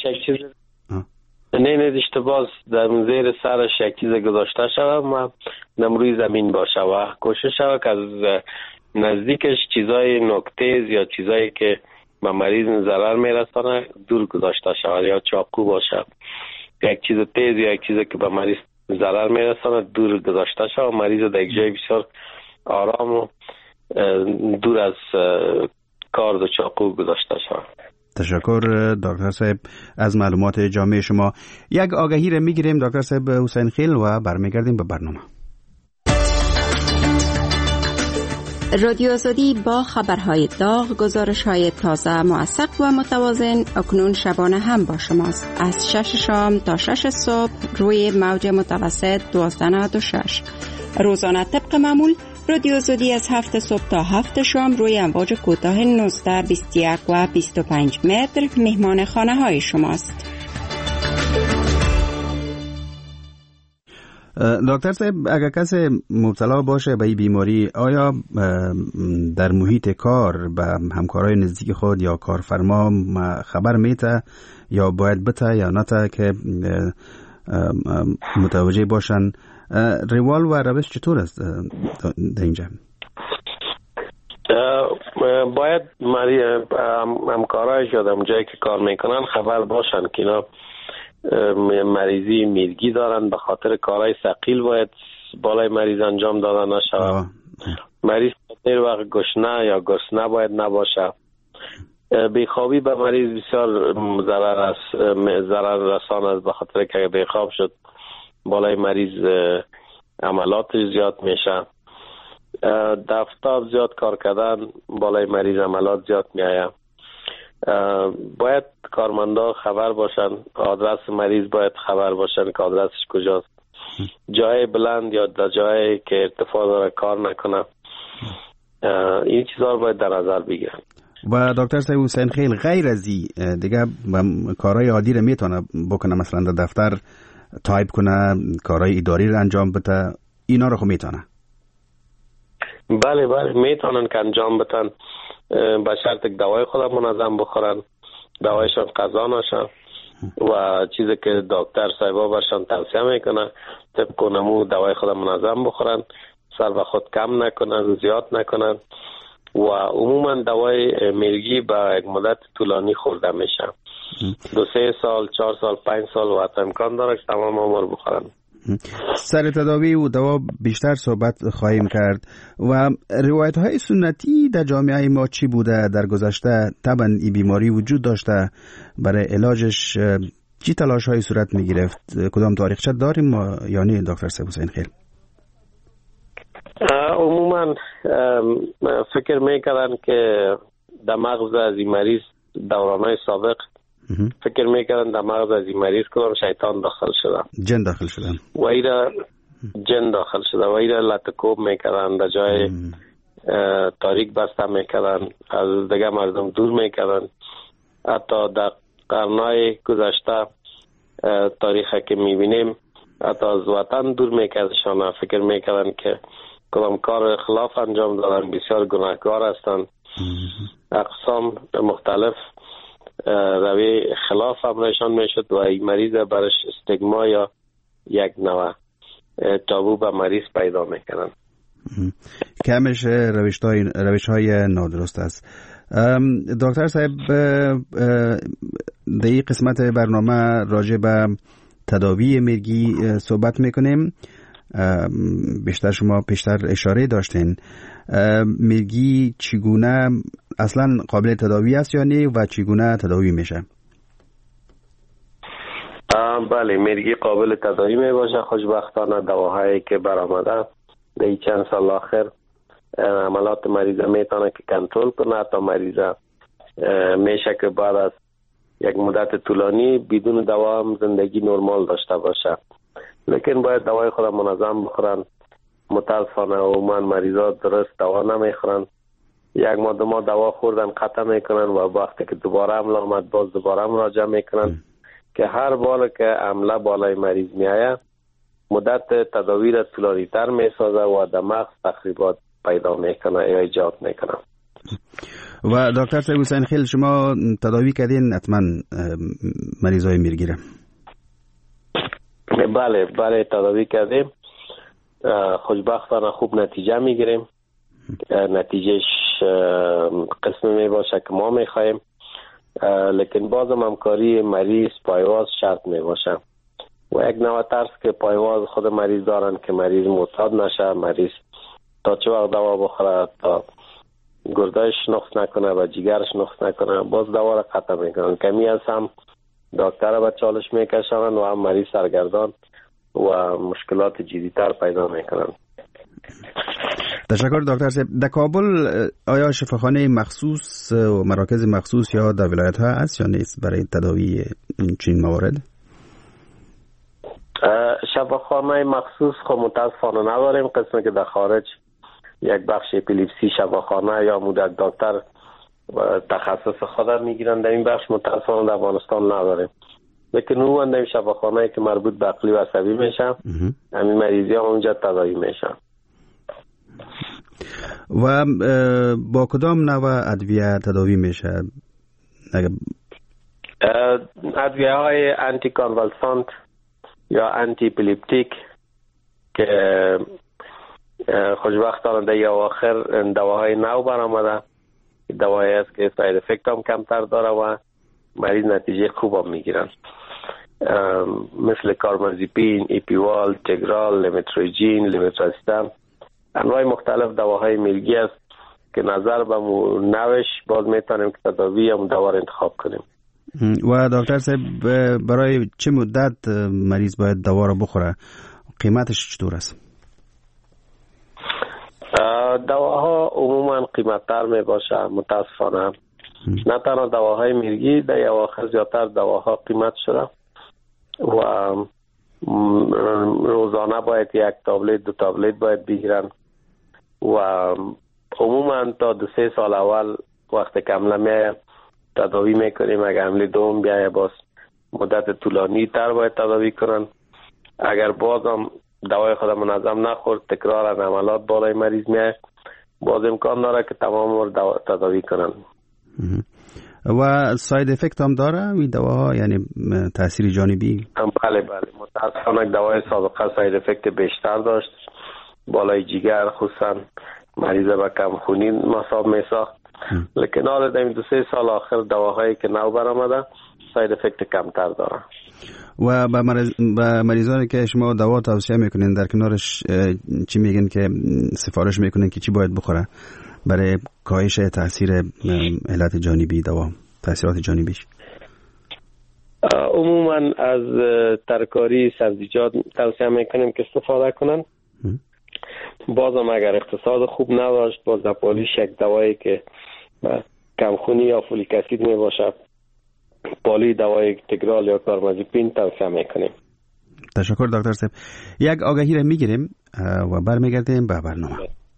نه اشتباه در زیر سرش یک چیز گذاشته شود و نمروی زمین باشه و کوشش شود که از نزدیکش چیزای نوک‌تیز یا چیزایی که به مریض ضرر میرسانه دور گذاشته شود، یا چاقو باشه یک چیز تیز یا یک چیزی که به مریض ضرر میرسانه دور گذاشته شود و مریض در یک جای بسیار آرام و دور از کارد و چاقو گذاشته شود. تشکر دکتر صاحب از معلومات جامع شما. یک آگهی را میگیریم دکتر صاحب حسین خیل و برمیگردیم به برنامه. رادیو آزادی با خبرهای داغ، گزارش‌های تازه، موثق و متوازن اکنون شبانه هم با شماست. از 6 شام تا 6 صبح روی موج متوسط 1296. روزانه طبق معمول رادیو آزادی از 7 صبح تا 7 شام روی امواج کوتاه 19، 21 و 25 متر مهمان خانه های شماست. دکتر صاحب اگر کسی مبتلا باشه به این بیماری، آیا در محیط کار به همکارای نزدیک خود یا کارفرما خبر میته یا باید بته یا نته که متوجه باشن؟ روال و روش چطور است در اینجا؟ باید همکارای شدم جایی که کار میکنن خبر باشن که اینا مریضی میرگی دارن، به خاطر کارهای ثقیل باید بالای مریض انجام دادن نشود. مریض دیر وقت گشنه یا گرسنه باید نباشه. بیخوابی به مریض بسیار ضرر رسان است، به خاطر که بیخواب شد بالای مریض عملاتش زیاد میشه. دفتاب زیاد کار کردن بالای مریض عملات زیاد میایه. باید کارمندا خبر باشن، آدرس مریض باید خبر باشن که آدرسش کجاست. جای بلند یا در جایی که ارتفاع داره کار نکنه. این چیزا رو باید در نظر بگیرن. و دکتر صاحب حسین خیل غیر از دیگه کارهای عادی رو میتونه بکنه، مثلا در دفتر تایپ کنه، کارهای اداری رو انجام بده، اینا رو خب میتونه؟ بله میتونن که انجام بدن، با شرط که دوای خود منظم بخورن، دوایشان قضا نشه و چیزی که دکتر صاحبا برشان توصیه میکنه طبق نمو دوای خود منظم بخورن، سر و خود کم نکنن، زیاد نکنن و عموما دوای میرگی با یک مدت طولانی خورده میشه. 2-3 سال، 4 سال، 5 سال و حتی امکان داره که تمام عمر بخورن. سر تداوی و دوا بیشتر صحبت خواهیم کرد و روایت های سنتی در جامعه ما چی بوده در گذشته؟ طبعا این بیماری وجود داشته، برای علاجش چی تلاش های صورت می گرفت؟ کدام تاریخچه داریم یا نه دکتر صاحب حسین خیل؟ عموما فکر میکردن که در مغز از این مریض دورانهای سابق فکر میکردن در مغز از این مریض کنم شیطان داخل شدن، جن داخل شدن و ایرا جن داخل شده و این را لطکوب میکردن، در جای تاریک بسته میکردن، از دیگه مردم دور میکردن. حتی در قرنهای گذشته تاریخی که میبینیم حتی از وطن دور میکردشان، فکر میکردن که کدام کار خلاف انجام دادن، بسیار گناهکار هستند. اقسام مختلف روی خلاف امرشان میشد و این مریض برش استگما یا یک نوع تابو به مریض پیدا میکنن. کمش روش های نادرست است. دکتر صاحب، در این قسمت برنامه راجع به تداوی میرگی صحبت میکنیم. بیشتر شما پیشتر اشاره داشتین، میرگی چگونه اصلا قابل تداوی است یا نه و چگونه تداوی میشه؟ بله، میرگی قابل تداوی می باشه. خوشبختانه دواهایی که برآمده در چند سال آخر عملات مریض میتونه که کنترل کنه تا مریض میشه که بعد از یک مدت طولانی بدون دوا هم زندگی نرمال داشته باشه. لیکن باید دوای خود منظم بخورن. متاسفانه عموما مریضا درست دوا نمیخورن، یک ماه دو ماه دوا خوردن قطع میکنن و وقتی که دوباره حمله آمد باز دوباره مراجعه میکنن که هر بار که حمله بالای مریض میآید مدت تداوی را طولانی تر میسازه و دماغ تخریبات پیدا میکنه یا ایجاد میکنه. و دکتر صاحب حسین خیل، شما تداوی کردین حتما مریضای میرگیره؟ بله تداوی کردیم. خوشبختانه خوب نتیجه میگیریم. نتیجهش قسم می باشه که ما میخوایم، لیکن بازم همکاری مریض پایواز شرط می باشه و یک نوع ترس که پایواز خود مریض دارن که مریض معتاد نشه، مریض تا چه وقت دوا بخوره تا گردهش نقص نکنه و جگرش نقص نکنه باز دوا را قطع میکنن. کمی از هم دکتر را به چالش میکشن و هم مریض سرگردان و مشکلات جدی‌تر پیدا میکنن. تشکر دکتر صاحب. در کابل آیا شفاخانه مخصوص و مراکز مخصوص یا در ولایت ها هست یا نیست برای تداوی چنین موارد؟ شفاخانه مخصوص خب متاسفانه نداریم. قسمی که در خارج یک بخش اپیلیپسی شفاخانه یا مدت دکتر تخصص خود میگیرن، در این بخش متاسفانه در افغانستان نداریم. لیکن اون در شفاخانه که مربوط به عقلی و عصبی میشه همین مریضی ها اونجا تداوی میشن. و با کدام نوع ادویه تداوی میشه؟ ادویه های انتی کانوالسانت یا انتی اپیلیپتیک که خوشبختانه در اواخر دواهای نو برآمده. دواهایی است که ساید افکت هم کمتر داره و مریض نتیجه خوب هم میگیرن، مثل کارمازپین، ایپیوال، تگرال، لیمتروژین، لیمتراستم. انواع مختلف دواهای میرگی است که نظر به نوش باز میتونیم که تداوی هم دوا را انتخاب کنیم. و دکتر صاحب برای چه مدت مریض باید دوا را بخوره؟ قیمتش چطور است؟ دواها عموما قیمت‌تر می باشه متاسفانه. نه تنها دواهای میرگی، در اواخر زیادتر دواها قیمت شده و روزانه باید یک تابلت دو تابلت باید بگیرن و عموما تا 2-3 سال اول وقتی که حمله میاد تداوی میکنیم. اگر حمله دوم بیایه باز مدت طولانی تر باید تداوی کنن. اگر بازم دوای خود منظم نخورد تکرار عملات بالای مریض میاد باز امکان داره که تمام رو تداوی کنن. و ساید افکت هم داره این دواها، یعنی تاثیر جانبی؟ بله متاسفانه دوای سابقه ساید افکت بیشتر داشت، بالای جگر خصوصا مریض با کم خونی مصاب میساخت. لیکن حالا در این 2-3 سال آخر دواهایی که نو برآمده ساید افکت کمتر داره. و به مریضانی که شما دوا توصیه میکنین در کنارش چی میگن که سفارش میکنین که چی باید بخوره برای کاهش تاثیر علت جانبی دوا، تاثیرات جانبیش؟ عموما از ترکاری سبزیجات توصیه میکنیم که استفاده کنن. بازم اگر اقتصاد خوب نداشت باز پالیش یک دوایی که کمخونی یا فولیک اسید می باشه، پالی دوای تگرال یا کارمازپین توصیه میکنیم. تشکر دکتر صاحب. یک آگهی را میگیریم و برمیگردیم به برنامه.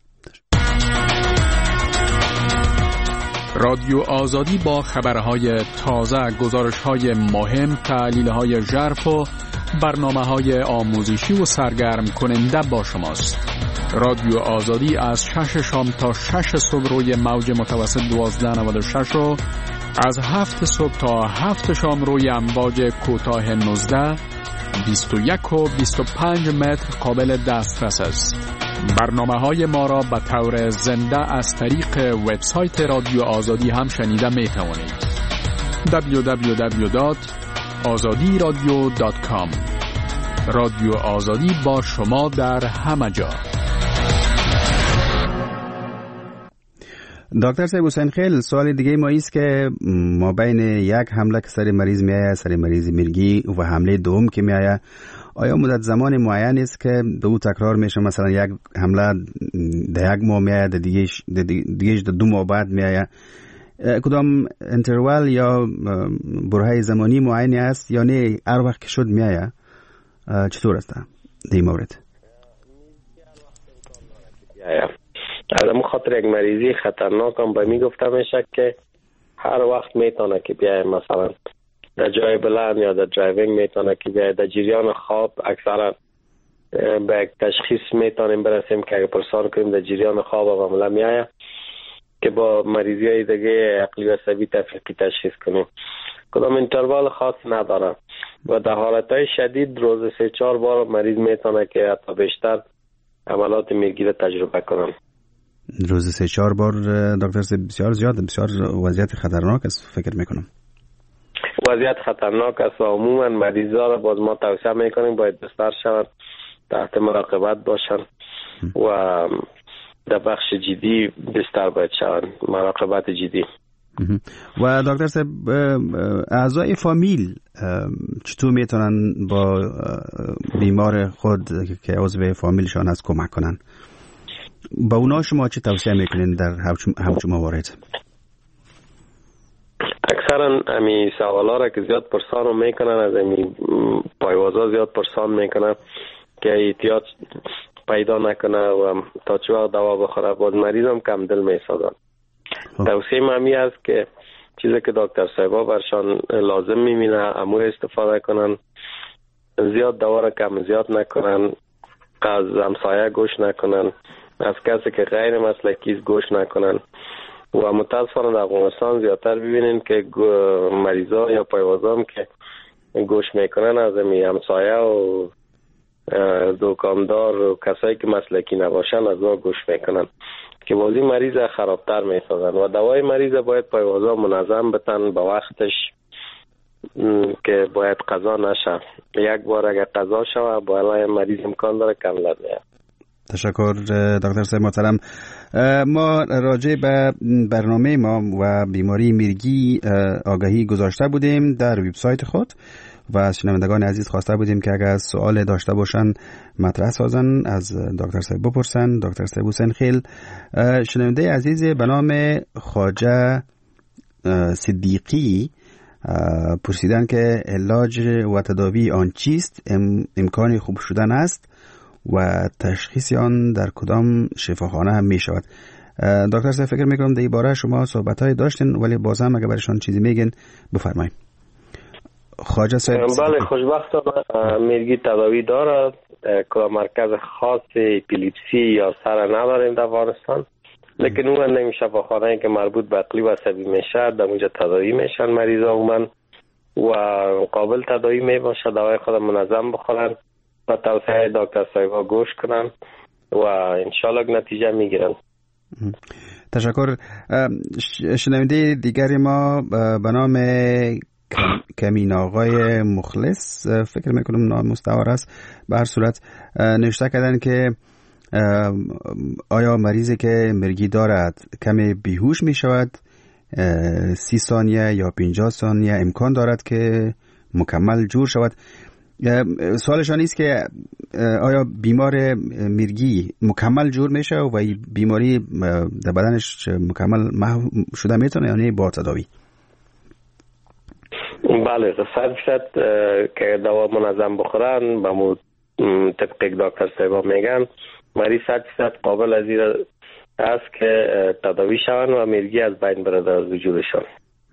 رادیو آزادی با خبرهای تازه، گزارش‌های مهم، تحلیل‌های ژرف و برنامه‌های آموزشی و سرگرم کننده با شماست. رادیو آزادی از 6 شام تا 6 صبح روی موج متوسط 1296 و از 7 صبح تا 7 شام روی امواج کوتاه 19، 21 و 25 متر قابل دسترس است. برنامه‌های ما را به طور زنده از طریق وبسایت رادیو آزادی هم شنیده می توانید. www.azadiradio.com. رادیو آزادی با شما در همه جا. دکتر صاحب حسین خیل، سوال دیگه ما است که ما بین یک حمله که سر مریض میآید، سر مریض میرگی، و حمله دوم که میآید، آیا مدت زمان معین است که دو تکرار میشه؟ مثلا یک حمله در یک ماه میآید، دیگهش در 2 ماه بعد میآید. کدام انترول یا برهه زمانی معینی است یا نه هر وقت که شد میآید؟ چطور است در این مورد؟ از همون خاطر یک مریضی خطرناک هم به می گفته میشه که هر وقت میتونه که بیاید، مثلا در جای بلند یا در درایوینگ میتونه که بیاید. در جریان خواب اکثرا به یک تشخیص میتونیم برسیم که اگه پرسان کنیم در جریان خواب و معامله میآید که با مریضی های دیگه عقلی و عصبی تفریقی تشخیص کنیم. کدام انتروال خاص نداره و در حالتهای شدید روز 3-4 بار مریض میتونه که حتی بیشتر عملات میرگی را تجربه کنن. روز 3-4 بار دکتر، بسیار زیاد، بسیار وضعیت خطرناک است فکر میکنم. وضعیت خطرناک است و عموما مریضا را باز ما توصیه میکنیم باید بستر شوند، تحت مراقبت باشن و در بخش جدی بستر باید شوند، مراقبت جدی. و دکتر صاحب، اعضای فامیل چطور میتونن با بیمار خود که عضو فامیلشان از کمک کنن؟ با اونا شما چه توصیه میکنین در همچون موارد؟ اکثرا امی سوالا را که زیاد پرسان میکنن، از امی پایوازا زیاد پرسان میکنن که احتیاط پیدا نکنه و تا چه وقت دوا بخوره. باز مریض هم کم دل میسازن. توصیه ممی است که چیزی که دکتر صاحبا برشان لازم میبینه امور استفاده کنن، زیاد دوا را کم زیاد نکنن، از همسایه گوش نکنن، از کسی که غیر مسلکی گوش نکنن و متاسفانه در افغانستان زیادتر ببینین که مریضا یا پایوازا هم که گوش میکنن از همسایه و دکاندار و کسایی که مسلکی نباشن از اون گوش میکنن که بازی مریض خرابتر میسازن و دوای مریض باید پایوازا منظم بتن با وقتش که باید قضا نشه. یک بار اگر قضا شوه باید مریض امکان داره کمتر بیاد. تشکر دکتر صاحب محترم. ما راجع به برنامه ما و بیماری میرگی آگاهی گذاشته بودیم در وبسایت خود و از شنوندگان عزیز خواسته بودیم که اگر سوال داشته باشن مطرح سازن از دکتر صاحب بپرسن. دکتر صاحب حسین خیل، شنونده عزیز به نام خواجه صدیقی پرسیدن که علاج و تداوی آن چیست، امکان خوب شدن است و تشخیص آن در کدام شفاخانه هم می شود؟ دکتر صاحب فکر میکنم در این باره شما صحبت های داشتین، ولی باز هم اگر برشان چیزی میگن بفرمایید. خواجه صاحب. بله، خوشبختانه میرگی تداوی دارد. مرکز خاص اپیلیپسی یا سر نداریم در افغانستان، لیکن اون نمی شفاخانه‌ای که مربوط به عقلی و عصبی میشه در اونجا تداوی میشن مریضا عموما و قابل تداوی میباشه. دوای خود منظم بخورن و توصیه دکتر صاحبا گوش کنن و انشالله نتیجه میگیرن. تشکر. شنونده دیگری ما به نام کمین آقای مخلص، فکر میکنم نام مستعار است، به هر صورت نوشته کردن که آیا مریضی که مرگی دارد کمی بیهوش می شود 30 ثانیه یا 50 ثانیه امکان دارد که مکمل جور شود؟ سوالشان است که آیا بیمار مرگی مکمل جور میشه و این بیماری در بدنش مکمل محو شده میتونه یا نه با تداوی؟ بله 100% که دوا منظم بخورن به مو طبق دکتر صاحب میگن مریض 100% قابل از این است که تداوی شوند و میرگی از بین برد از وجودشان.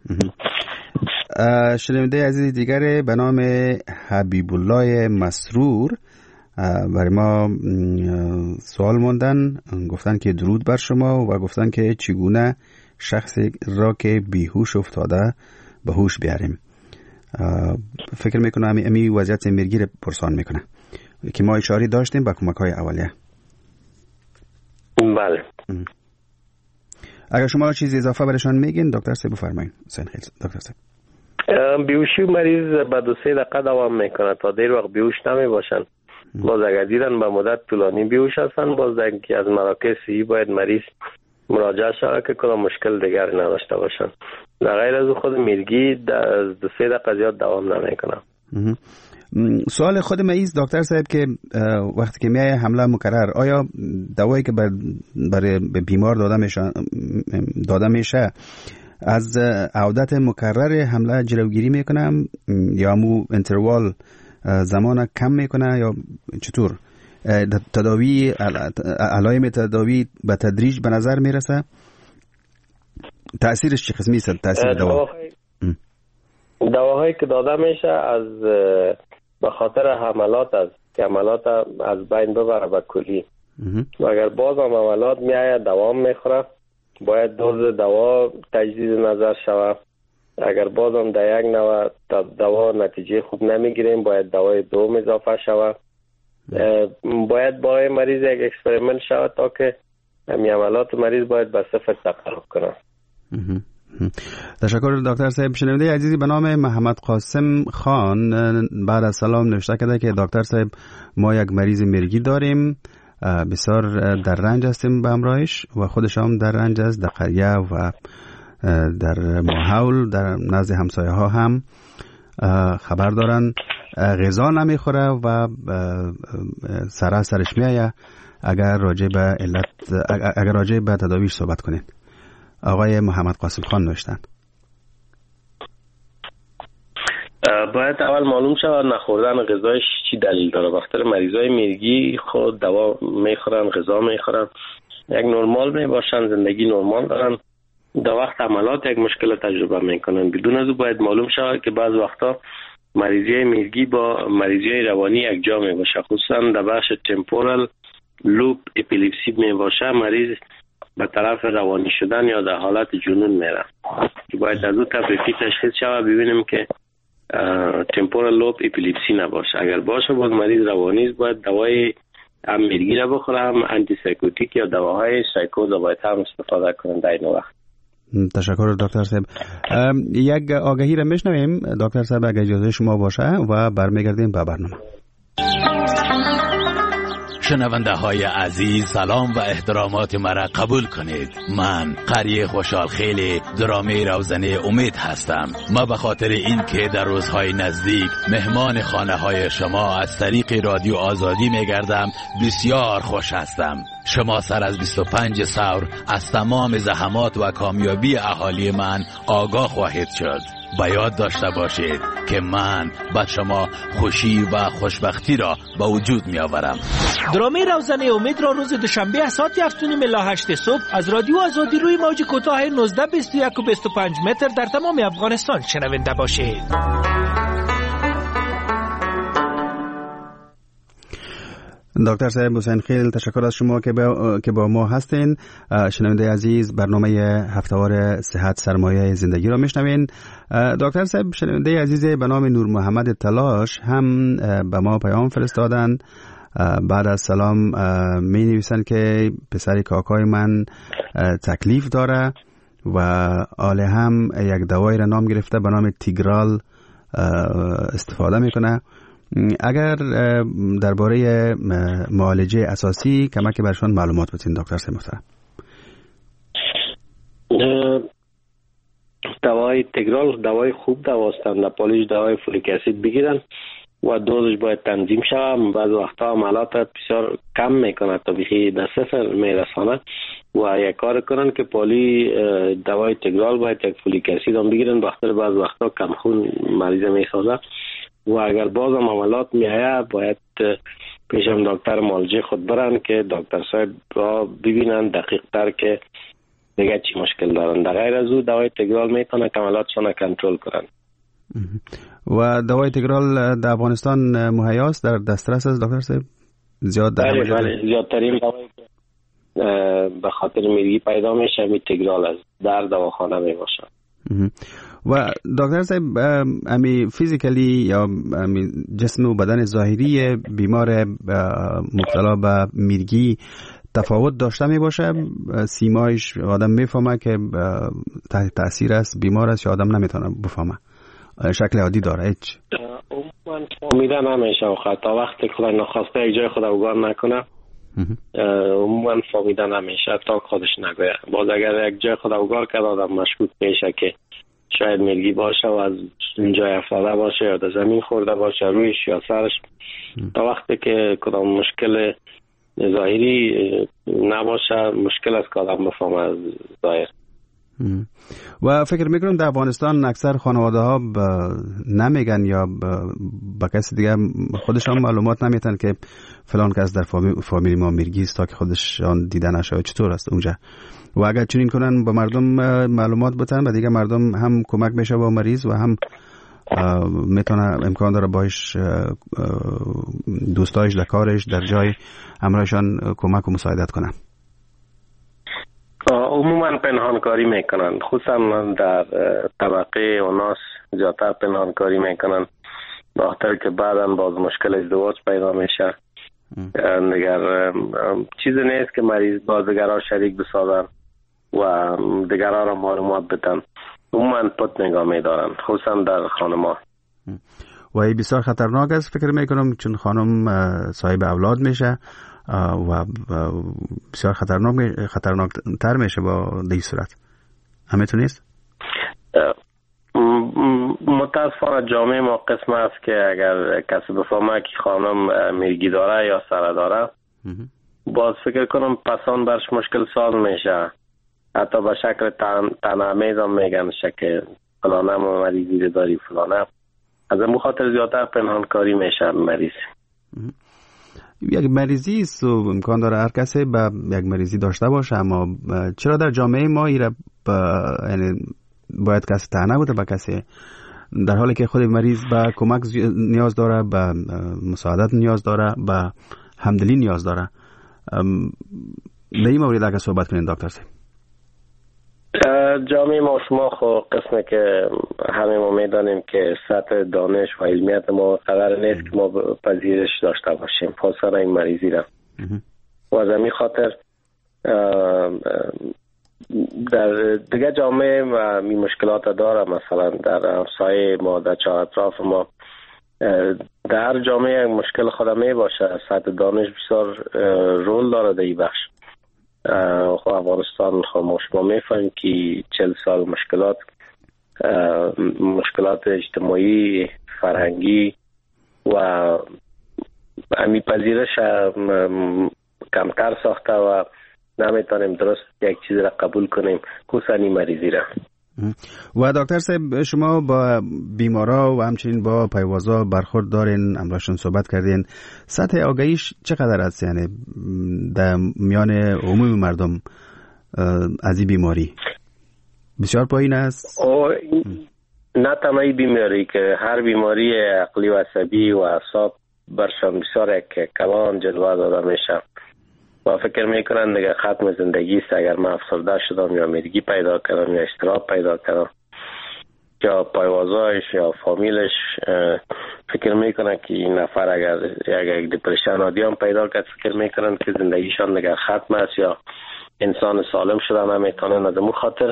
شنونده عزیز دیگر به نام حبیب الله مسرور برای ما سوال موندن، گفتن که درود بر شما و گفتن که چگونه شخصی را که بیهوش افتاده به هوش بیاریم. فکر میکنم امی وضعیت میرگی رو پرسان میکنه که ما اشاره داشتیم با کمک‌های اولیه. بله. اگر شما چیزی اضافه برشان میگین دکتر صاحب بفرمایید. حسین خیل دکتر صاحب. بیهوشی مریض بعد 2-3 دقیقه دوام میکنه، تا دیر وقت بیهوش نمی باشن. باز اگر دیدن به مدت طولانی بیهوش هستن، باز یکی از مراکز صحی باید مریض مراجعه شود که کدام مشکل دیگری نداشته باشن. در غیر از خود میرگی 2-3 دقیقه زیاد دوام نمیکنه. سوال خود مریض دکتر صاحب که وقتی که میای حمله مکرر، آیا دوایی که برای بیمار داده میشه از عودت مکرر حمله جلوگیری میکنم یا مو انتروال زمان کم میکنه یا چطور؟ تداوی علائم تداوی به تدریج به نظر میرسه؟ تأثیرش چه قسمی است؟ تأثیر دواهایی که داده میشه از به خاطر حملات است که حملات از بین ببره به کلی. و اگر باز هم حملات میآید دوام میخوره، باید دوز دوا تجدید نظر شود. اگر باز هم در یک نوع دوا نتیجه خوب نمیگیریم، باید دوای دوم اضافه شود. باید با مریض یک اکسپریمنت شود تا که همی عملات مریض باید به صفر تقرب کنه. تشکر دکتر صاحب. شنونده عزیزی به نام محمد قاسم خان بعد از سلام نوشته کرده که دکتر صاحب ما یک مریض مرگی داریم، بسیار در رنج هستیم به همراهش و خودش هم در رنج است، در قریه و در ماحول در نزد همسایه ها هم خبر دارن غذا نمیخوره و سرش میایه. اگر راجع به تداویش صحبت کنید. آقای محمد قاسم خان نوشتن باید اول معلوم شود نخوردن غذایش چی دلیل داره. وقتی مریضای میرگی خود دوا میخورن، غذا میخورن، یک نرمال میباشن، زندگی نرمال دارن، در وقت عملات یک مشکل تجربه میکنن. بدون از او باید معلوم شود که بعض وقتا مریضی میرگی با مریضی روانی یک جا میباشه، خصوصا در بخش تمپورال لوب اپیلیپسی میباشه، مریض به طرف روانی شدن یا در حالت جنون میره. باید از او تفریقی تشخیص شود ببینیم که تمپورال لوب اپیلیپسی نباشه. اگر باشه باز مریض روانی است، باید دوای هم میرگی را بخوره، هم آنتی سایکوتیک یا دواهای سایکوز باید هم استفاده کنند در این وقت. تشکر دکتر صاحب. یک آگهی را میشنویم دکتر صاحب اگر اجازه شما باشه و برمیگردیم به برنامه. شنونده های عزیز سلام و احترامات مرا قبول کنید. من قریه خوشحال خیلی درامه روزنه امید هستم. ما به خاطر این که در روزهای نزدیک مهمان خانه های شما از طریق رادیو آزادی میگردم بسیار خوش هستم. شما سر از 25 ثور از تمام زحمات و کامیابی اهالی من آگاه خواهید شد. با یاد داشته باشید که من به شما خوشی و خوشبختی را به وجود می آورم. درامه روزنه امید را روز دوشنبه از ساعت 7:30 الی 8 صبح از رادیو آزادی روی موج کوتاه 19 21 و 25 متر در تمام افغانستان شنونده باشید. دکتر صاحب حسین خیل تشکر از شما که با ما هستین. شنونده عزیز برنامه هفتهوار صحت سرمایه زندگی را میشنوین. دکتر صاحب شنونده عزیز به نام نور محمد تلاش هم به ما پیام فرستادن. بعد از سلام می نویسن که پسر کاکای من تکلیف داره و آله هم یک دوایی را نام گرفته به نام تیگرال استفاده میکنه. اگر درباره معالجه اساسی کمک برشان معلومات بدین دکتر صاحب محترم. دوای تیگرال دوای خوب دواستن، نپالیش دوای فولیک اسید بگیرن و دوزش باید تنظیم شود. بعض وقتا عملات بسیار کم میکنه تا بیخی در صفر میرسانه. و یک کار کنن که پالی دوای تگرال باید یک فولیک اسید هم بگیرن، بخاطر بعض وقتا کم خون مریض میسازه و اگر بازم عملات میایه باید پیشم دکتر معالجه خود برن که دکتر صاحب را ببینن دقیق تر که دیگه چی مشکل دارن. در غیر از او دوای تگرال میتونه عملاتشان کنترل کنن. و دوای تگرال در افغانستان مهیاست، در دسترس است دکتر صاحب؟ زیاد در بله زیادترین دوایی که به خاطر میرگی پیدا میشه می تگرال است، در دواخانه می باشه. و دکتر صاحب امی فیزیکلی یا امی جسم و بدن ظاهری بیمار مبتلا به میرگی تفاوت داشته می باشه؟ سیمایش آدم میفهمه که تحت تاثیر است بیمار است یا آدم نمیتونه بفهمه؟ شکل عادی داره هیچ؟ عموما فهمیده نمیشه تا وقتی خدا نخواسته یک جای خود اوگار نکنه عموما فهمیده نمیشه تا خودش نگویه. باز اگر یک جای خود اوگار کرد آدم مشکوک میشه که شاید میرگی باشه و از جای افتاده باشه یا در زمین خورده باشه رویش یا سرش. تا وقتی که کدام مشکل ظاهری نباشه مشکل است که آدم بفهمه از ظاهر. و فکر میکنم در افغانستان اکثر خانواده ها نمیگن یا با کسی دیگه خودشان معلومات نمیتن که فلان کس در فامیلی ما میرگی است تا که خودشان دیده نشه. چطور است اونجا؟ و اگر چنین کنن با مردم معلومات بتن و دیگه مردم هم کمک میشه با مریض و هم میتونه امکان داره باش دوستایش در کارش در جای همراهشان کمک و مساعدت کنن. عموما پنهانکاری میکنن، خصوصا در طبقه اوناس زیادتر پنهانکاری میکنن بخاطر که بعدا باز مشکل ازدواج پیدا میشه. دیگر چیزی نیست که مریض با دیگرها شریک بسازن و دیگرها را معلومات بدن. عموما پت نگاه میدارن خصوصا در خانما. و این بسیار خطرناک است فکر میکنم چون خانم صاحب اولاد میشه و بسیار خطرناک تر میشه با دی صورت. همینطور نیست؟ متاسفانه جامعه ما قسم است که اگر کسی بفهمه که خانم میرگی داره یا سر داره باز فکر کنم پسان برش مشکل ساز میشه. حتی به شکل تنامیز هم میگن که فلانه مریضی داری فلانه. از این خاطر زیادتر پنهانکاری میشه مریض. یک مریضی است و امکان داره هر کسی به یک مریضی داشته باشه، اما چرا در جامعه ما ایره یعنی باید کسی تنها بوده به کسی، در حالی که خود مریض به کمک نیاز داره، به مساعدت نیاز داره، به همدلی نیاز داره. به این مورد اگر صحبت کنین دکتر صاحب. جامعه ما شما خو قسمه که همه ما میدانیم که سطح دانش و علمیت ما قدر نیست که ما پذیرش داشته باشیم پاسخ این مریضی را. و از همین خاطر در دیگه جامعه و می مشکلات داره. مثلا در همسایه ما در چهار اطراف ما در جامعه مشکل خود می باشه. سطح دانش بسیار رول داره در این بخش. خب افغانستان خاموش ما میفهمیم که 40 سال مشکلات اجتماعی فرهنگی و امی پذیرش کمتر ساخته و نمیتونیم درست یک چیز را قبول کنیم خصوصا این مریضی را. و دکتر صاحب شما با بیمارا و همچنین با پیوازا برخورد دارین، امروزشون صحبت کردین، سطح آگاهیش چقدر است یعنی در میان عموم مردم از این بیماری؟ بسیار پایین است؟ نه تنها این بیماری که هر بیماری عقلی و عصبی و اعصاب برشان بسیار یک کلان جلوه داده میشه و فکر میکنن دیگه ختم زندگی است اگر من افسرده شدم یا میرگی پیدا کردم یا اضطراب پیدا کردم یا پایوازایش یا فامیلش فکر میکنن که این نفر اگر یک دپرشن عادی هم پیدا کرد فکر میکنن که زندگیشان دیگه ختم است یا انسان سالم شدن نمیتونن. از اون خاطر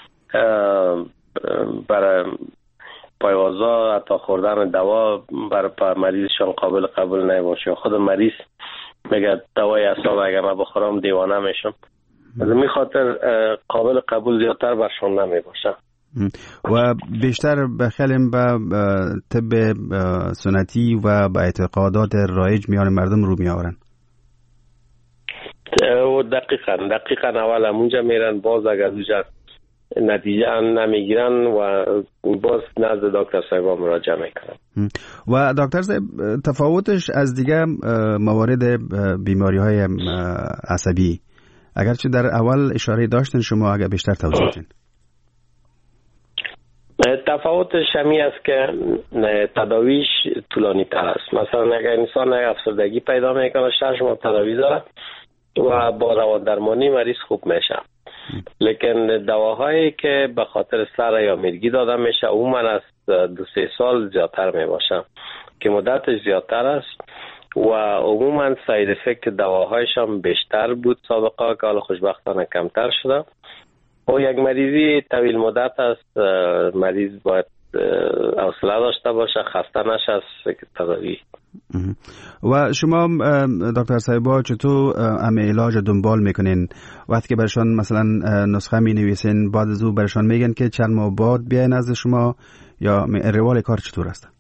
برای پایوازا حتی خوردن دوا برای مریضشان قابل قبول نباشه. خود مریض میگه دوای اعصاب اگر من بخورم دیوانه میشم. از این خاطر قابل قبول زیادتر برشون نمیباشه و بیشتر بخلیم به طب سنتی و به اعتقادات رایج میان مردم رو میآورن. و دقیقاً اول همونجا میرن، باز اگر اونجا نتیجه نمیگیرن و باز نزد دکتر صاحبا مراجعه میکنن. و دکتر صاحب تفاوتش از دیگه موارد بیماری های عصبی اگرچه در اول اشاره داشتن، شما اگر بیشتر توضیح بدین. تفاوتش همی است که تداویش طولانی تر است. مثلا اگر انسان افسردگی پیدا میکنه 6 ماه تداوی داره و با روان درمانی مریض خوب میشه، لیکن دواهایی که به خاطر سر یا میرگی داده میشه عموما از 2-3 سال زیادتر میباشه که مدتش زیادتر است و عموما ساید افکت دواهایش هم بیشتر بود سابقا که حالا خوشبختانه کمتر شده. و یک مریضی طویل مدت است، مریض باید حوصله داشته باشه، خسته نشه از تداوی. و شما دکتر صاحبا چطور علاج دنبال میکنین؟ وقتی که برشان مثلا نسخه می نویسین بعد از او برشان میگن که چند ماه بعد بیاین نزد شما، یا روال کار چطور است؟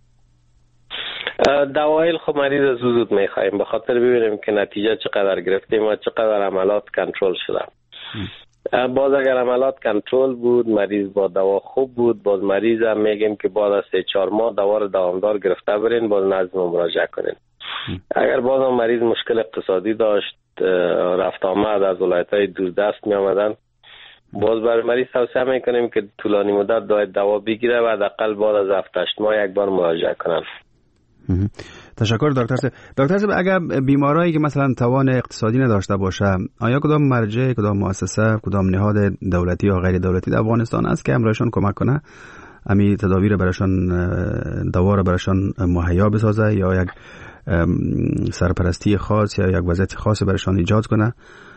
دوایل خب مریض از زود میخوایم به خاطر ببینیم که نتیجه چقدر گرفتیم و چقدر عملات کنترل شده. باز اگر عملات کنترل بود، مریض با دوا خوب بود، باز مریض هم میگیم که بعد از 3-4 ماه دوا رو دوامدار گرفته برین، باز نزد ما مراجعه کنین. اگر باز هم مریض مشکل اقتصادی داشت، رفت آمد از ولایت‌های دوردست می آمدن، باز برای مریض توصیه میکنیم که طولانی مدت دوا بگیره و حداقل بعد از 7-8 ماه یک بار مراجعه کنن. تشکر دکتر صاحب. دکتر صاحب اگر بیمارایی که مثلا توان اقتصادی نداشته باشه، آیا کدام مرجع، کدام مؤسسه، کدام نهاد دولتی یا غیر دولتی در افغانستان است که امرایشان کمک کنه امی تداوی رو براشان، دوا رو براشان مهیا بسازه یا یک سرپرستی خاص یا یک وضعیت خاص براشان ایجاد کنه؟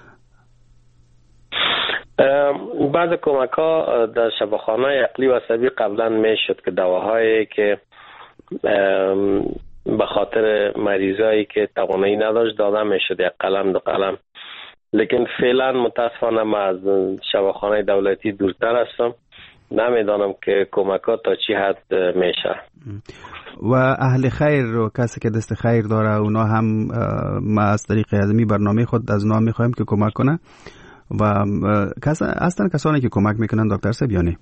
بعض کمک ها در شفاخانه عقلی و عصبی قبلا میشد که دواهایی که به خاطر مریضایی که توانایی نداشت داده میشد، یک قلم 2 قلم، لیکن فعلا متاسفانه ما از شفاخانه دولتی دورتر هستم، نمیدانم که کمکات تا چی حد میشه. و اهل خیر و کسی که دست خیر داره اونا هم ما از طریق ازمی برنامه خود از اونا میخوایم که کمک کنه و هستن کسانی که کمک میکنن دکتر صاحب یا نه؟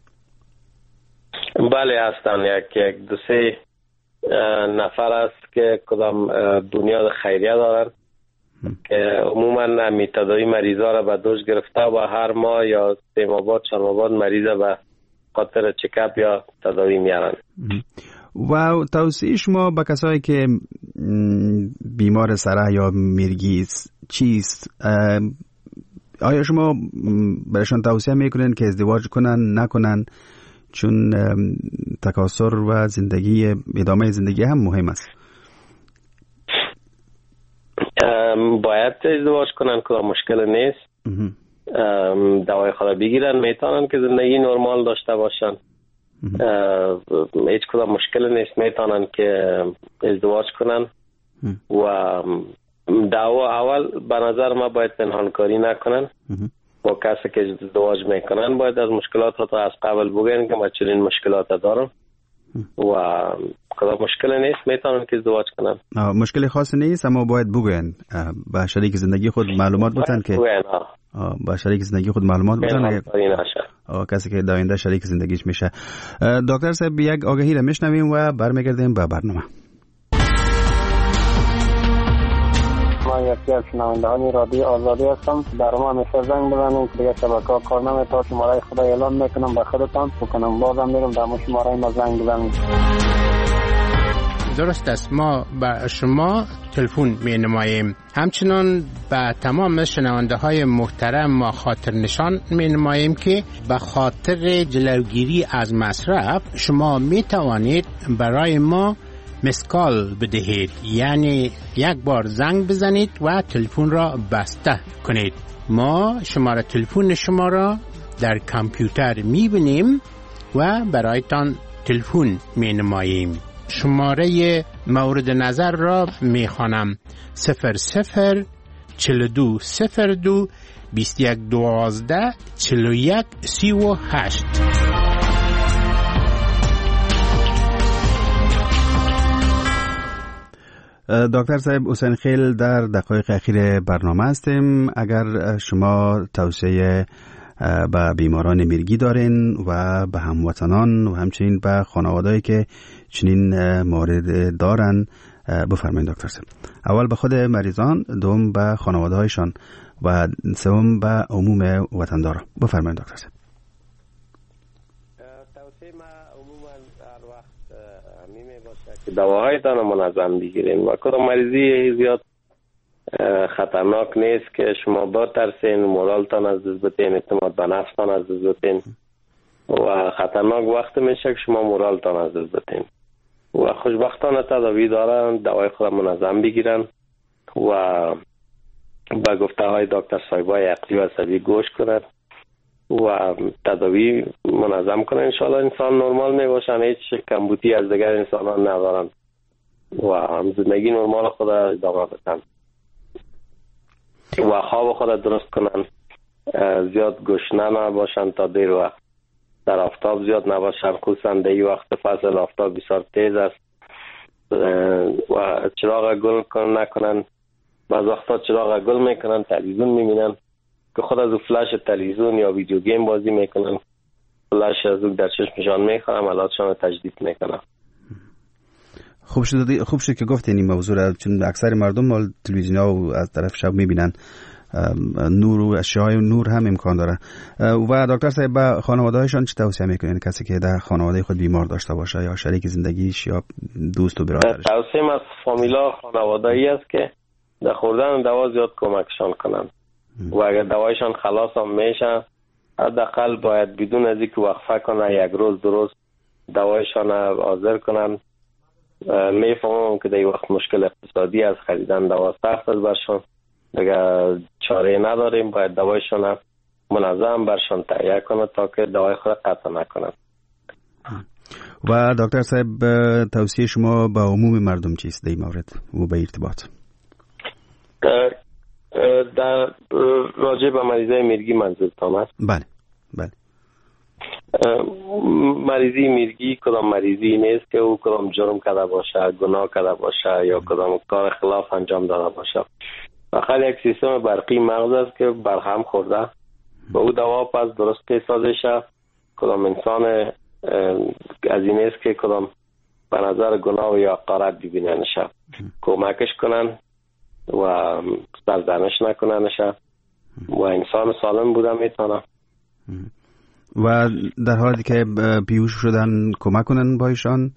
بله هستن، یک 2-3 نفر است که کدام بنیاد خیریه دارن که عموما همی تداوی مریضا را به دوش گرفته و هر ماه یا 3 ماه بعد 4 ماه بعد مریض به خاطر چکاپ یا تداوی میارن. و توصیه شما به کسایی که بیمار سره یا میرگی چیست؟ آیا شما برایشان توصیه میکنین که ازدواج کنن نکنن؟ چون تکاثر و زندگی، ادامه زندگی هم مهم است. باید ازدواج کنن که مشکل نیست. دوای خود بگیرن، میتونن که زندگی نرمال داشته باشن، هیچ کدام مشکل نیست، میتونن که ازدواج کنن. و دعوا اول به نظر ما باید پنهانکاری نکنن، با کسی که ازدواج میکنن باید از مشکلات تا از قبل بگن که ما چنین مشکلات دارم و کدام مشکل نیست، میتونن که ازدواج کنن. مشکل خاص نیست، اما باید بگن با شریک زندگی خود معلومات بتن که با شریک زندگی خود معلومات بتن کسی که داینده شریک زندگیش میشه. دکتر صاحب یک آگهی را میشنویم و برمیگردیم به برنامه. من یکی از شنوندگان رادیو آزادی هستم. در ما همیشه زنگ بزنید که دیگه شبکه‌ها کار نمی‌کنه. شماره خدا اعلام میکنم به خودتان بکنم، بازم میرم در شماره ما زنگ بزنید. درست است، ما به شما تلفن می نماییم. همچنان به تمام شنونده های محترم ما خاطر نشان می نماییم که به خاطر جلوگیری از مصرف شما می توانید برای ما مسکال بدهید، یعنی یک بار زنگ بزنید و تلفن را بسته کنید. ما شماره تلفن شما را در کامپیوتر می بینیم و برایتان تلفن می نماییم. شماره مورد نظر را می خوانم: 00 42 02 21 12 41 38. دکتر صاحب حسین خیل، در دقایق اخیر برنامه هستیم. اگر شما توصیه به بیماران میرگی دارین و به هموطنان و همچنین به خانوادهایی که چنین مورد دارن بفرمایید دکتر صاحب. اول به خود مریضان، دوم به خانواده‌هایشان و سوم به عموم وطنداران. بفرمایید دکتر صاحب. توصیه ما عموما هر وقت همین باشه که دواهایتان منظم بگیرین و کدام مریضی زیاد خطرناک نیست که شما بترسین، مورالتان از دست بدین، اعتماد به نفستان از دست بدین و خطرناک وقت میشه که شما مورالتان از دست بدین و خوشبختانه تداوی دارن، دوای خود منظم بگیرن و به گفته های دکتر صاحبای عقلی و عصبی گوش کنند و تداوی منظم کنن. انشاءالله انسان نرمال میباشن، هیچ کمبودی از دیگر انسانان ندارن و هم زندگی نرمال خود ادامه بدن و خواب خود درست کنن، زیاد گشنه نباشن تا دیر وقت، در آفتاب زیاد نباشن، خصوصا در این وقت فصل آفتاب بسیار تیز است و چراغ گل نکنن. بعض وقتا چراغ گل میکنن، تلویزیون میبینن که خود از فلش تلویزیون یا ویدیو گیم بازی میکنن، فلش از در چشمشان میخوره، عملاتشان تجدید میکنن. خوب شد که گفتین این موضوع را، چون اکثر مردم مال تلویزیون ها از طرف شب میبینن نور و اشیاء نور هم امکان داره. و دکتر صاحب به خانواده‌هایشان چه توصیه میکنین؟ کسی که در خانواده خود بیمار داشته باشه یا شریک زندگیش یا دوست و برادرش؟ توصیه از فامیلا خانواده‌ای است که در خوردن دوا زیاد کمکشان کنن و اگر دوایشان خلاص هم میشه حداقل باید بدون از اینکه وقفه کنه یک روز درست دوایشان حاضر کنن. میفهمم که در این وقت مشکل اقتصادی از خریدن دوا سخت است برشان، اگر چاره نداریم باید دوایشان منظم برشان تهیه کنه تا که دوای خود قطع نکنن. و دکتر صاحب توصیه شما به عموم مردم چیست در این مورد و به ارتباط؟ در راجع به مریضای میرگی منظورتان است؟ بله بله. مریضی میرگی کدام مریضی نیست که او کدام جرم کرده باشه، گناه کرده باشه یا کدام کار خلاف انجام داده باشه. فقط یک سیستم برقی مغز است که برهم خورده و او دوا پس درست سازشه. کدام انسان از این است که کدام به نظر گناه یا حقارت ببیننشه، کمکش کنن و سرزنش نکننشه و انسان سالم بوده میتونه. و در حالی که بیهوش شدن کمک کنن با ایشان؟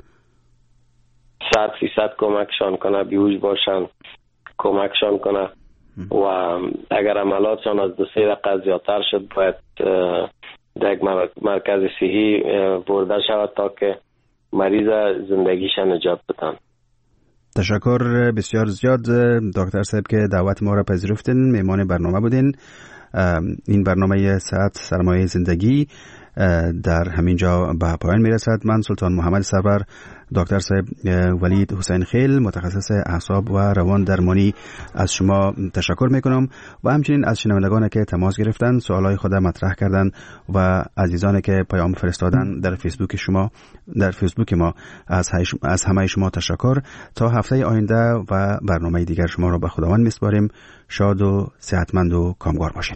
100% کمکشان کنه، بیهوش باشن کمکشان کنه و اگر عملاتشان از 2-3 دقیقه زیادتر شد باید در یک مرکز صحی برده شود تا که مریض زندگیش نجات بدن. تشکر بسیار زیاد دکتر صاحب که دعوت ما را پذیرفتین، مهمان برنامه بودین. این برنامه ساعت سرمایه زندگی در همینجا به پایان میرسد. من سلطان محمد سرور، دکتر صاحب ولید حسین خیل متخصص اعصاب و روان درمانی از شما تشکر میکنم و همچنین از شنوندگان که تماس گرفتن، سوالای خود مطرح کردن و عزیزانی که پیام فرستادن در فیسبوک ما از همه شما تشکر. تا هفته آینده و برنامه دیگر شما را به خداوند میسپاریم. شاد و صحتمند و کامگار باشین.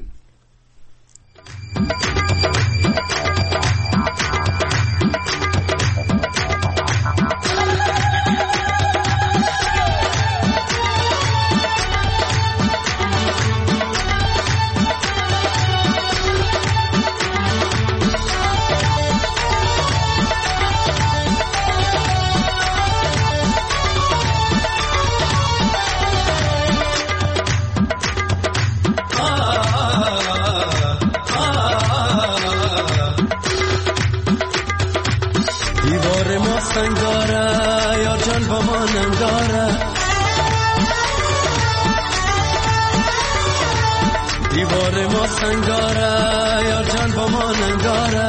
دیوار ما سنگاره یار جان با ما ننگاره،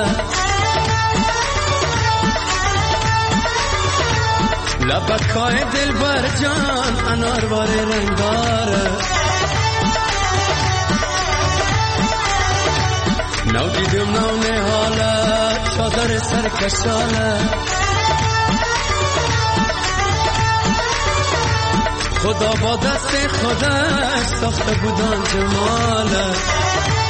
لبکای دل بر جان انار بار رنگاره، نو دیدم نو نهاله چادر سرکشاله، خدا با دست خودش ساخته بودن جمالت